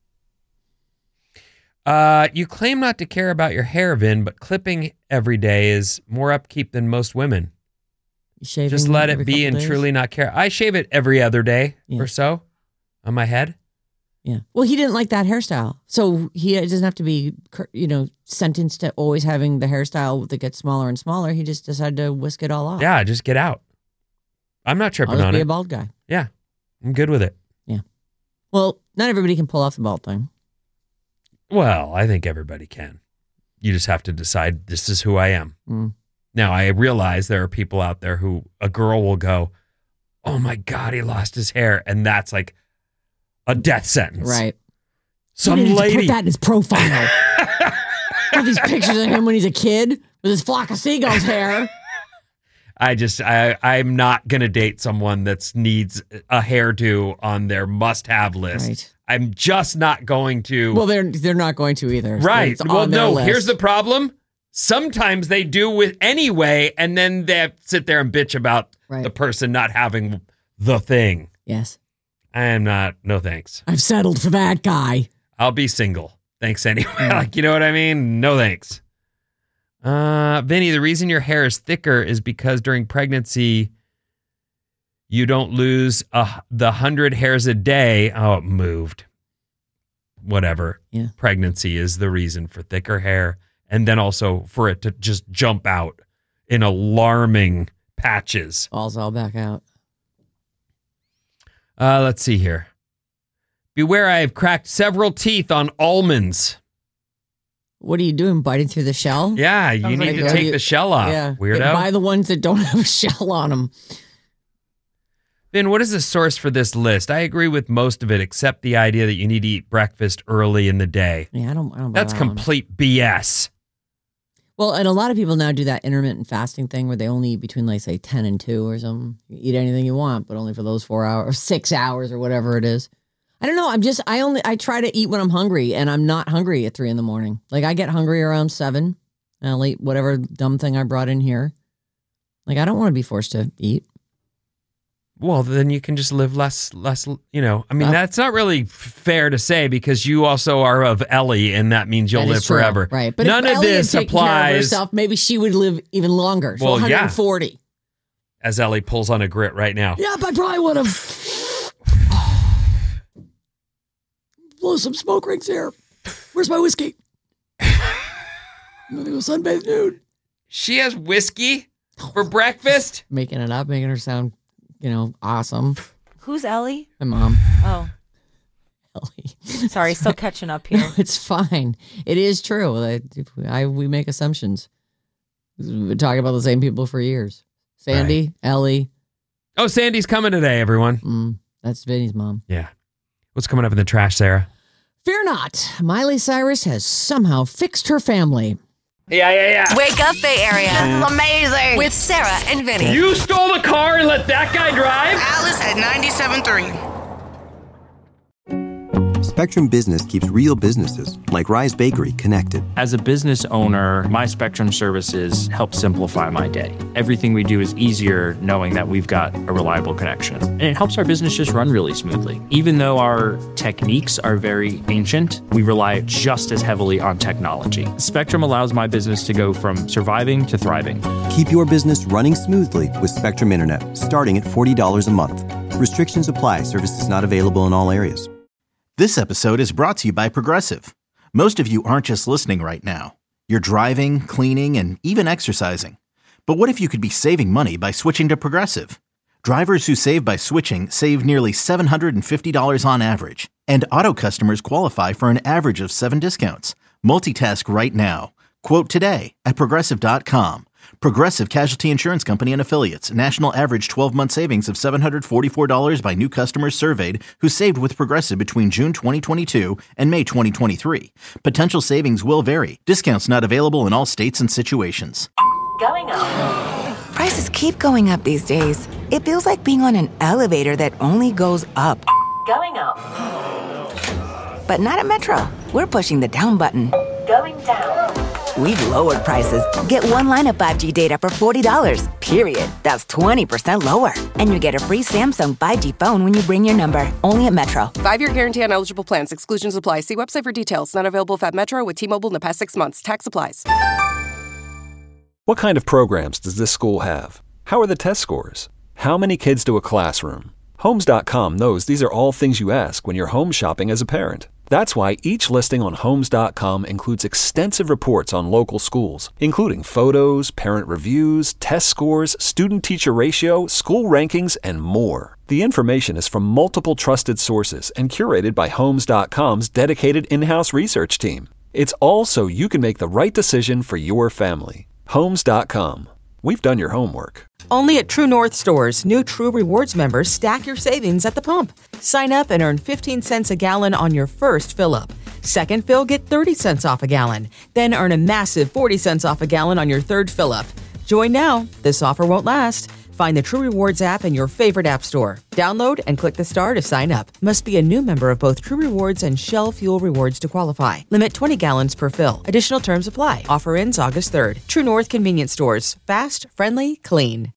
Speaker 11: Uh, you claim not to care about your hair, Vin, but clipping every day is more upkeep than most women.
Speaker 10: Shaving
Speaker 11: Just let it
Speaker 10: every
Speaker 11: be
Speaker 10: couple
Speaker 11: and
Speaker 10: days?
Speaker 11: truly not care. I shave it every other day
Speaker 10: Yeah.
Speaker 11: or so on my head.
Speaker 10: Yeah. Well, he didn't like that hairstyle. So he doesn't have to be, you know, sentenced to always having the hairstyle that gets smaller and smaller. He just decided to whisk it all off.
Speaker 11: Yeah, just get out. I'm not
Speaker 10: I'll
Speaker 11: tripping
Speaker 10: just
Speaker 11: on
Speaker 10: be
Speaker 11: it.
Speaker 10: a bald guy.
Speaker 11: Yeah, I'm good with it.
Speaker 10: Well, not everybody can pull off the bald thing.
Speaker 11: Well, I think everybody can. You just have to decide this is who I am.
Speaker 10: Mm.
Speaker 11: Now, I realize there are people out there who a girl will go, oh my God, he lost his hair. And that's like a death sentence.
Speaker 10: Right.
Speaker 11: Some
Speaker 10: he needed to
Speaker 11: lady.
Speaker 10: put that in his profile. All these pictures of him when he's a kid with his flock of seagulls hair.
Speaker 11: I just, I, I'm not going to date someone that needs a hairdo on their must have list.
Speaker 10: Right.
Speaker 11: I'm just not going to.
Speaker 10: Well, they're they're not going to either.
Speaker 11: Right.
Speaker 10: It's
Speaker 11: Well,
Speaker 10: on their
Speaker 11: no,
Speaker 10: list.
Speaker 11: here's the problem. Sometimes they do with anyway, and then they sit there and bitch about
Speaker 10: Right.
Speaker 11: the person not having the thing.
Speaker 10: Yes.
Speaker 11: I am not, no thanks.
Speaker 10: I've settled for that guy.
Speaker 11: I'll be single. Thanks anyway. Like, you know what I mean? No thanks. Uh, Vinny, the reason your hair is thicker is because during pregnancy, you don't lose uh, the hundred hairs a day. Oh, it moved. Whatever.
Speaker 10: Yeah.
Speaker 11: Pregnancy is the reason for thicker hair. And then also for it to just jump out in alarming patches.
Speaker 10: Falls all back out.
Speaker 11: Uh, let's see here. Beware, I have cracked several teeth on almonds.
Speaker 10: What are you doing? Biting through the shell?
Speaker 11: Yeah, you need
Speaker 10: like,
Speaker 11: to
Speaker 10: uh,
Speaker 11: take
Speaker 10: you-
Speaker 11: the shell off,
Speaker 10: Yeah.
Speaker 11: weirdo.
Speaker 10: Buy the ones that don't have a shell on them.
Speaker 11: Ben, what is the source for this list? I agree with most of it, except the idea that you need to eat breakfast early in the day.
Speaker 10: Yeah, I don't. I don't buy
Speaker 11: That's
Speaker 10: that one.
Speaker 11: complete B S.
Speaker 10: Well, and a lot of people now do that intermittent fasting thing where they only eat between, like, say, ten and two or something. You eat anything you want, but only for those four hours, or six hours, or whatever it is. I don't know. I'm just, I only, I try to eat when I'm hungry, and I'm not hungry at three in the morning. Like, I get hungry around seven, and I'll eat whatever dumb thing I brought in here. Like, I don't want to be forced to eat.
Speaker 11: Well, then you can just live less, less, you know. I mean,
Speaker 10: Uh,
Speaker 11: that's not really f- fair to say because you also are of Ellie, and that means you'll
Speaker 10: That is
Speaker 11: live
Speaker 10: true,
Speaker 11: forever.
Speaker 10: Right. But
Speaker 11: None
Speaker 10: if
Speaker 11: of
Speaker 10: Ellie
Speaker 11: this
Speaker 10: had taken care of
Speaker 11: applies
Speaker 10: herself, maybe she would live even longer. So
Speaker 11: Well, yeah.
Speaker 10: one hundred forty.
Speaker 11: as Ellie pulls on a grit right now.
Speaker 10: Yep, I probably would have. Blow some smoke rings here. Where's my whiskey? I'm gonna go sunbathe nude.
Speaker 11: She has whiskey for breakfast?
Speaker 10: Making it up, making her sound, you know, awesome.
Speaker 7: Who's Ellie?
Speaker 10: My mom.
Speaker 7: Oh.
Speaker 10: Ellie.
Speaker 7: Sorry, still catching up here.
Speaker 10: No, it's fine. It is true. I, I we make assumptions. We've been talking about the same people for years. Sandy,
Speaker 11: Right.
Speaker 10: Ellie.
Speaker 11: Oh, Sandy's coming today, everyone.
Speaker 10: Mm, that's Vinny's mom.
Speaker 11: Yeah. What's coming up in the trash, Sarah?
Speaker 10: Fear not. Miley Cyrus has somehow fixed her family.
Speaker 11: Yeah, yeah, yeah.
Speaker 8: Wake up, Bay Area. This is amazing. With Sarah and Vinny.
Speaker 11: You stole the car and let that guy drive?
Speaker 8: Alice at ninety-seven point three.
Speaker 1: Spectrum Business keeps real businesses, like Rise Bakery, connected.
Speaker 2: As a business owner, my Spectrum services help simplify my day. Everything we do is easier knowing that we've got a reliable connection. And it helps our business just run really smoothly. Even though our techniques are very ancient, we rely just as heavily on technology. Spectrum allows my business to go from surviving to thriving.
Speaker 1: Keep your business running smoothly with Spectrum Internet, starting at forty dollars a month. Restrictions apply. Services not available in all areas.
Speaker 3: This episode is brought to you by Progressive. Most of you aren't just listening right now. You're driving, cleaning, and even exercising. But what if you could be saving money by switching to Progressive? Drivers who save by switching save nearly seven hundred fifty dollars on average. And auto customers qualify for an average of seven discounts. Multitask right now. Quote today at Progressive dot com. Progressive Casualty Insurance Company and Affiliates. National average twelve-month savings of seven hundred forty-four dollars by new customers surveyed who saved with Progressive between June twenty twenty-two and May twenty twenty-three. Potential savings will vary. Discounts not available in all states and situations.
Speaker 4: Going up.
Speaker 5: Prices keep going up these days. It feels like being on an elevator that only goes up.
Speaker 4: Going up.
Speaker 5: But not at Metro. We're pushing the down button.
Speaker 4: Going down.
Speaker 5: We've lowered prices. Get one line of five G data for forty dollars, period. That's twenty percent lower. And you get a free Samsung five G phone when you bring your number. Only at Metro.
Speaker 6: Five-year guarantee on eligible plans. Exclusions apply. See website for details. Not available at Metro with T-Mobile in the past six months. Tax applies.
Speaker 14: What kind of programs does this school have? How are the test scores? How many kids do a classroom? Homes dot com knows these are all things you ask when you're home shopping as a parent. That's why each listing on Homes dot com includes extensive reports on local schools, including photos, parent reviews, test scores, student-teacher ratio, school rankings, and more. The information is from multiple trusted sources and curated by Homes dot com's dedicated in-house research team. It's all so you can make the right decision for your family. Homes dot com. We've done your homework.
Speaker 16: Only at True North stores, new True Rewards members stack your savings at the pump. Sign up and earn fifteen cents a gallon on your first fill-up. Second fill, get thirty cents off a gallon. Then earn a massive forty cents off a gallon on your third fill-up. Join now. This offer won't last. Find the True Rewards app in your favorite app store. Download and click the star to sign up. Must be a new member of both True Rewards and Shell Fuel Rewards to qualify. Limit twenty gallons per fill. Additional terms apply. Offer ends August third. True North Convenience Stores. Fast, friendly, clean.